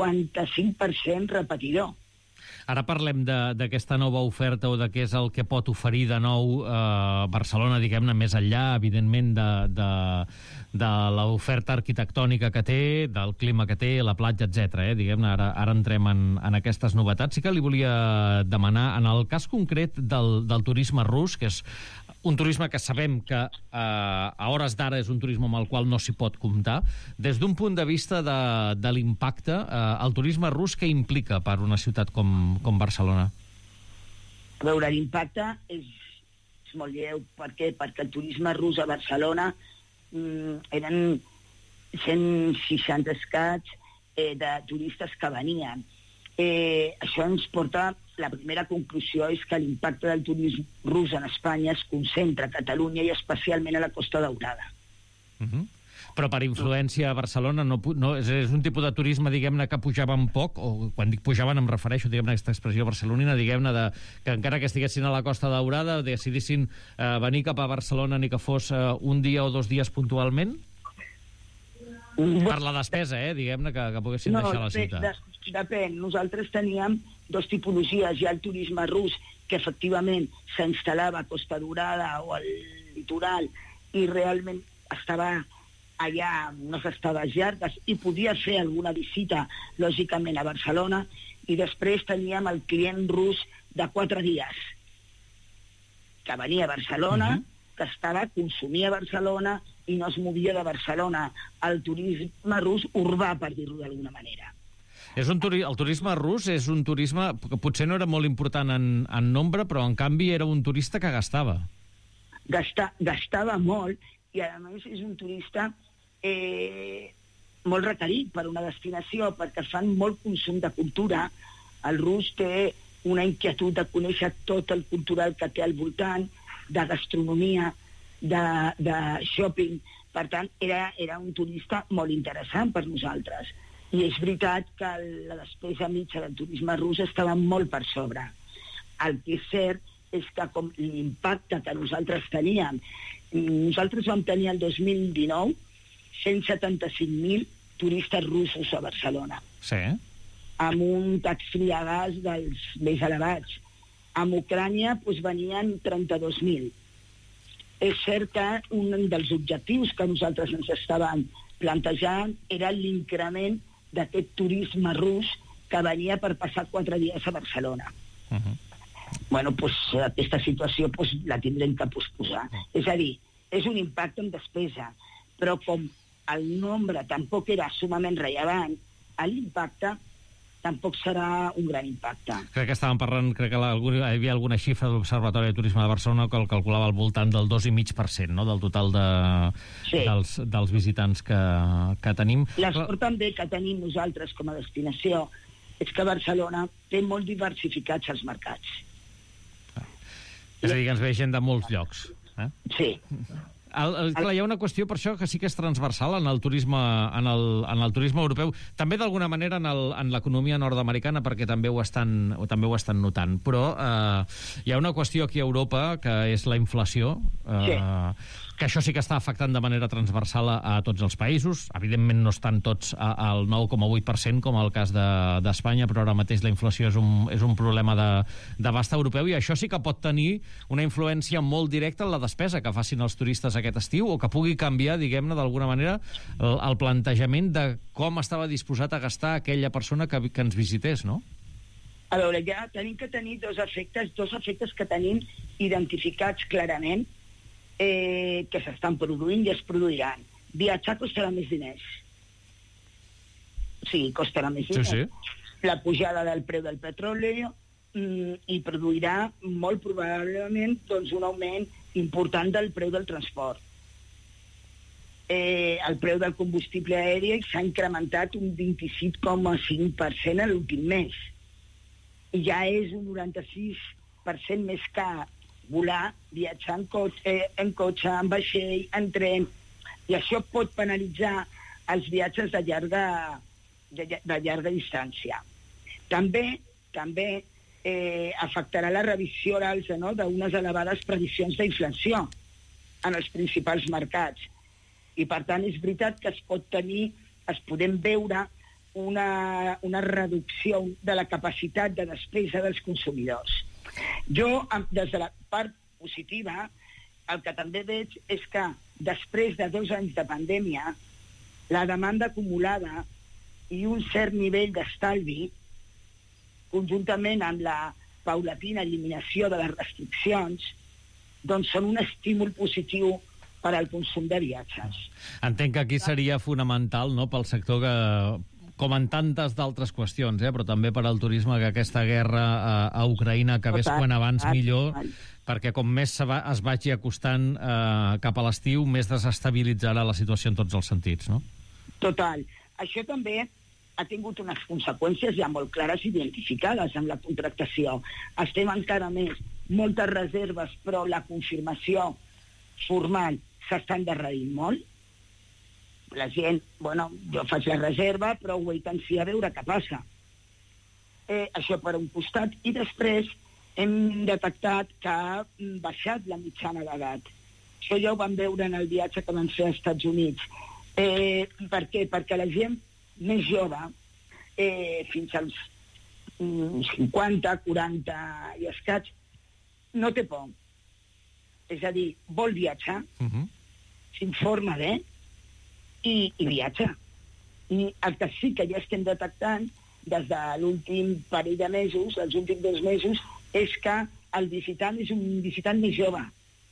55% repetidor. Ara parlem d'aquesta nova oferta o de què és el que pot oferir de nou Barcelona, diguem-ne, més enllà, evidentment, de l'oferta arquitectònica que té, del clima que té, la platja, etc. Diguem-ne, ara entrem en aquestes novetats. Sí que li volia demanar, en el cas concret del turisme rus, que és un turisme que sabem que a hores d'ara és un turisme amb el qual no s'hi pot comptar, des d'un punt de vista de l'impacte, el turisme rus què implica per una ciutat com Barcelona? A veure, l'impacte és molt lleu. Per què? Perquè el turisme rus a Barcelona eren 160 escaig de turistes que venien. Això ens porta... La primera conclusió és que l'impacte del turisme rus en Espanya es concentra a Catalunya i especialment a la Costa Daurada. Però per influència a Barcelona és un tipus de turisme, diguem-ne, que pujaven poc, o quan dic pujaven em refereixo, diguem-ne, a aquesta expressió barcelonina, diguem-ne, que encara que estiguessin a la Costa Daurada decidissin venir cap a Barcelona ni que fos un dia o 2 dies puntualment? Per la despesa, diguem-ne, que poguessin deixar la ciutat. Depèn. Nosaltres teníem 2 tipologies. Hi ha el turisme rus, que efectivament s'instal·lava a Costa Daurada o al litoral i realment estava allà unes estades llargues i podia fer alguna visita, lògicament, a Barcelona, i després teníem el client rus de 4 dies, que venia a Barcelona, que consumia a Barcelona i no es movia de Barcelona. El turisme rus urbà, per dir-ho d'alguna manera. El turisme rus és un turisme que potser no era molt important en nombre, però en canvi era un turista que gastava. Gastava molt, i a més és un turista molt requerit per una destinació, perquè fan molt consum de cultura. El rus té una inquietud de conèixer tot el cultural que té al voltant, de gastronomia, de shopping. Per tant, era un turista molt interessant per nosaltres. I és veritat que la despesa mitja del turisme rus estava molt per sobre. El que és cert és que com l'impacte que nosaltres teníem, nosaltres vam tenir el 2019 175.000 turistes russos a Barcelona. Sí. Amb un tax-free a gas dels més elevats. Amb Ucrània venien 32.000. És cert que un dels objectius que nosaltres ens estàvem plantejant era l'increment d'aquest turisme rus que venia per passar 4 dies a Barcelona. Bueno, aquesta situació la tindrem que posposar. És a dir, és un impacte en despesa, però com el nombre tampoc era sumament rellevant, l'impacte tampoc serà un gran impacte. Crec que estàvem parlant, crec que hi havia alguna xifra de l'Observatori de Turisme de Barcelona que el calculava al voltant del 2,5%, no?, del total dels visitants que tenim. L'esport també que tenim nosaltres com a destinació és que Barcelona té molt diversificats els mercats. És a dir, que ens ve gent de molts llocs. Sí. Clar, hi ha una qüestió per això que sí que és transversal en el turisme europeu, també d'alguna manera en l'economia nord-americana, perquè també ho estan notant, però hi ha una qüestió aquí a Europa que és la inflació, que això sí que està afectant de manera transversal a tots els països. Evidentment no estan tots al 9,8% com el cas d'Espanya, però ara mateix la inflació és un problema d'abast europeu, i això sí que pot tenir una influència molt directa en la despesa que facin els turistes aquest estiu, o que pugui canviar, diguem-ne, d'alguna manera, el plantejament de com estava disposat a gastar aquella persona que ens visités, no? A veure, ja tenim que tenir dos efectes que tenim identificats clarament, que s'estan produint i es produiran. Viatjar costarà més diners. Sí, costarà més diners. Sí. La pujada del preu del petroli i produirà molt probablement un augment important del preu del transport. El preu del combustible aeri s'ha incrementat un 27,5% a l'últim mes. I ja és un 96% més car volar, viatjar en cotxe, en vaixell, en tren, i això pot penalitzar els viatges de llarga distància. També afectarà la revisió a l'alça d'unes elevades previsions d'inflació en els principals mercats. I, per tant, és veritat que podem veure una reducció de la capacitat de despesa dels consumidors. Jo, des de la part positiva, el que també veig és que després de 2 anys de pandèmia, la demanda acumulada i un cert nivell d'estalvi, conjuntament amb la paulatina eliminació de les restriccions, doncs són un estímul positiu per al consum de viatges. Entenc que aquí seria fonamental, no?, pel sector que, com en tantes d'altres qüestions, però també per al turisme, que aquesta guerra a Ucraïna acabés quan abans millor, perquè com més es vagi acostant cap a l'estiu, més desestabilitzarà la situació en tots els sentits, no? Total. Això també ha tingut unes conseqüències ja molt clares identificades amb la contractació. Estem encara més, moltes reserves, però la confirmació formal s'està endarrerint molt. La gent, jo faig la reserva, però wait and see a veure què passa. Això per un costat. I després hem detectat que ha baixat la mitjana d'edat. Això ja ho vam veure en el viatge que vam fer als Estats Units. Per què? Perquè la gent més jove, fins als 50, 40 i escaig, no té por. És a dir, vol viatjar, s'informa bé, i viatja. I el que sí que ja estem detectant des de l'últim parell de mesos, els últims 2 mesos, és que el visitant és un visitant més jove.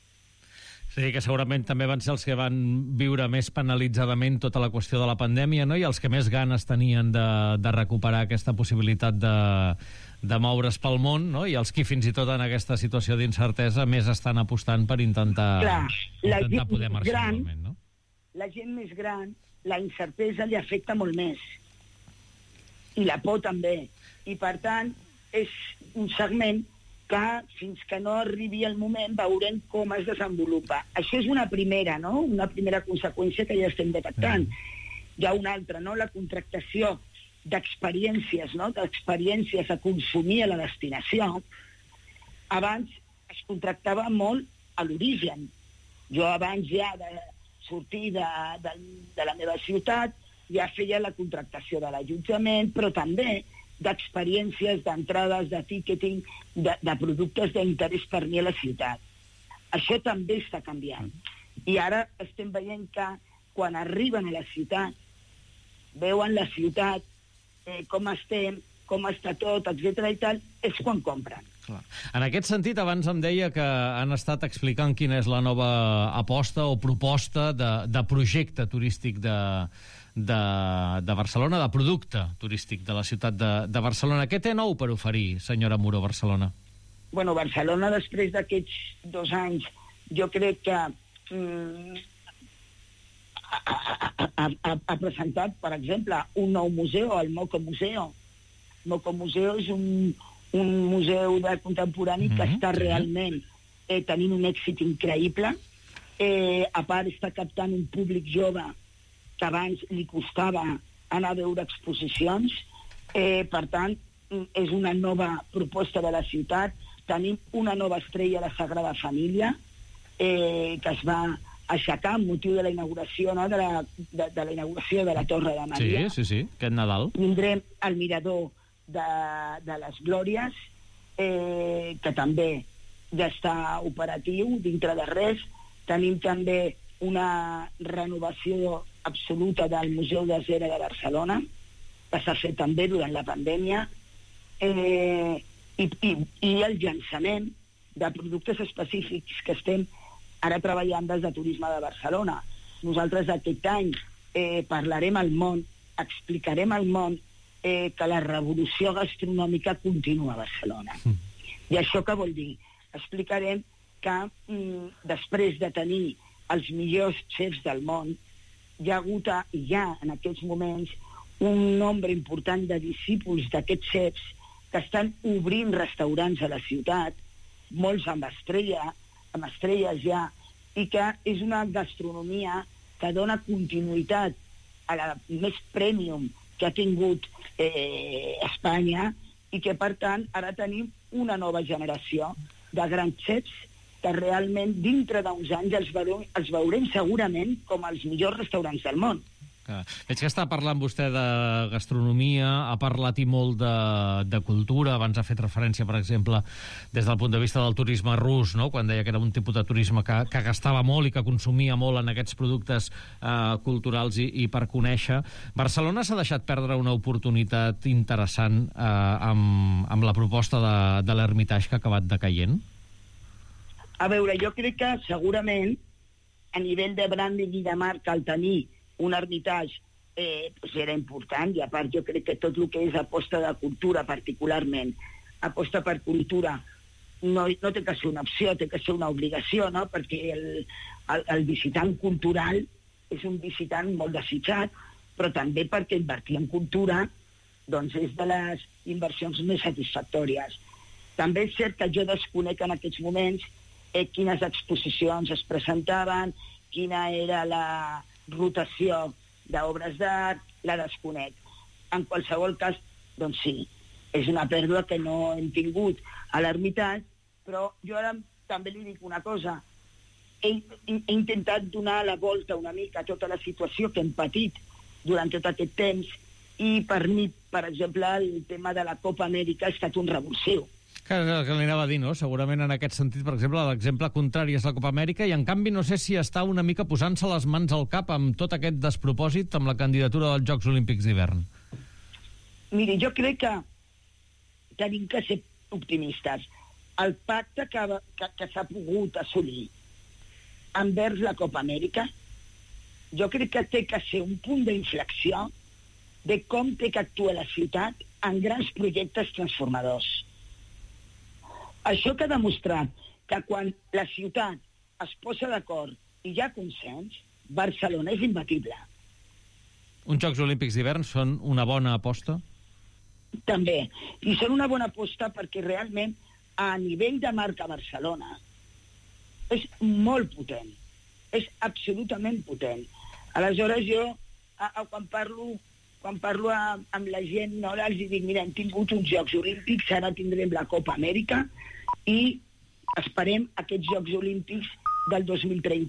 Sí, que segurament també van ser els que van viure més penalitzadament tota la qüestió de la pandèmia, no?, i els que més ganes tenien de recuperar aquesta possibilitat de moure's pel món, no?, i els que fins i tot en aquesta situació d'incertesa més estan apostant per intentar poder marxar realment, no? la gent més gran, la incertesa li afecta molt més. I la por també. I, per tant, és un segment que, fins que no arribi el moment, veurem com es desenvolupa. Això és una primera, no? Una primera conseqüència que ja estem detectant. Hi ha una altra, no? La contractació d'experiències, no? D'experiències a consumir a la destinació. Abans es contractava molt a l'origen. Jo abans ja de sortir de la meva ciutat ja feia la contractació de l'allotjament, però també d'experiències, d'entrades, de ticketing, de productes d'interès per mi a la ciutat. Això també està canviant. I ara estem veient que quan arriben a la ciutat, veuen la ciutat, com estem, com està tot, etc. i tal, és quan compren. En aquest sentit, abans em deia que han estat explicant quina és la nova aposta o proposta de projecte turístic de Barcelona, de producte turístic de la ciutat de Barcelona. Què té nou per oferir, senyora Muro, Barcelona? Bueno, Barcelona, després d'aquests 2 anys, jo crec que ha presentat, per exemple, un nou museu, el Moco Museo. El Moco Museo és un museu d'art contemporani que està realment tenint un èxit increïble. A part, està captant un públic jove que abans li costava anar a veure exposicions. Per tant, és una nova proposta de la ciutat. Tenim una nova estrella de Sagrada Família que es va aixecar amb motiu de la inauguració, no? de la inauguració de la Torre de Maria. Sí, aquest Nadal. Tindrem el mirador de les Glòries, que també ja està operatiu dintre de res. Tenim també una renovació absoluta del Museu de Cera de Barcelona, que s'ha fet també durant la pandèmia, i el llançament de productes específics que estem ara treballant des de Turisme de Barcelona. Nosaltres aquest any parlarem al món, explicarem al món que la revolució gastronòmica continua a Barcelona. I això què vol dir? Explicarem que després de tenir els millors xefs del món, hi ha hagut en aquests moments un nombre important de discípuls d'aquests xefs que estan obrint restaurants a la ciutat, molts amb estrelles ja, i que és una gastronomia que dona continuïtat a la més premium que ha tingut Espanya, i que, per tant, ara tenim una nova generació de grans xefs que realment dintre d'uns anys els veurem segurament com els millors restaurants del món. Veig que està parlant vostè de gastronomia, ha parlat i molt de cultura, abans ha fet referència, per exemple, des del punt de vista del turisme rus, no? Quan deia que era un tipus de turisme que gastava molt i que consumia molt en aquests productes culturals i per conèixer. Barcelona s'ha deixat perdre una oportunitat interessant amb la proposta de l'Hermitage que ha acabat decaient? A veure, jo crec que segurament a nivell de branding i de marca el tenir un Hermitage era important, i a part jo crec que tot el que és aposta de cultura particularment, aposta per cultura no té que ser una opció, té que ser una obligació, no? Perquè el visitant cultural és un visitant molt desitjat, però també perquè invertir en cultura doncs és de les inversions més satisfactòries. També és cert que jo desconec en aquests moments quines exposicions es presentaven, quina era la rotació d'obres d'art, la desconec. En qualsevol cas, doncs sí, és una pèrdua que no hem tingut a l'Hermitage, però jo ara també li dic una cosa. He intentat donar la volta una mica a tota la situació que hem patit durant tot aquest temps, i per mi, per exemple, el tema de la Copa Amèrica ha estat un revulsiu. Que li anava a dir, no? Segurament en aquest sentit, per exemple, l'exemple contrari és la Copa Amèrica, i en canvi no sé si està una mica posant-se les mans al cap amb tot aquest despropòsit amb la candidatura dels Jocs Olímpics d'hivern. Miri, jo crec que tenim que ser optimistes. El pacte que s'ha pogut assolir envers la Copa Amèrica, jo crec que té que ser un punt d'inflexió de com té que actuar la ciutat en grans projectes transformadors. Això que ha demostrat que quan la ciutat es posa d'acord i hi ha consens, Barcelona és imbatible. Uns Jocs Olímpics d'hivern són una bona aposta? També. I són una bona aposta perquè realment a nivell de marca Barcelona és molt potent. És absolutament potent. Aleshores jo, quan parlo amb la gent, no, els dic, mira, hem tingut uns Jocs Olímpics, ara tindrem la Copa Amèrica i esperem aquests Jocs Olímpics del 2030.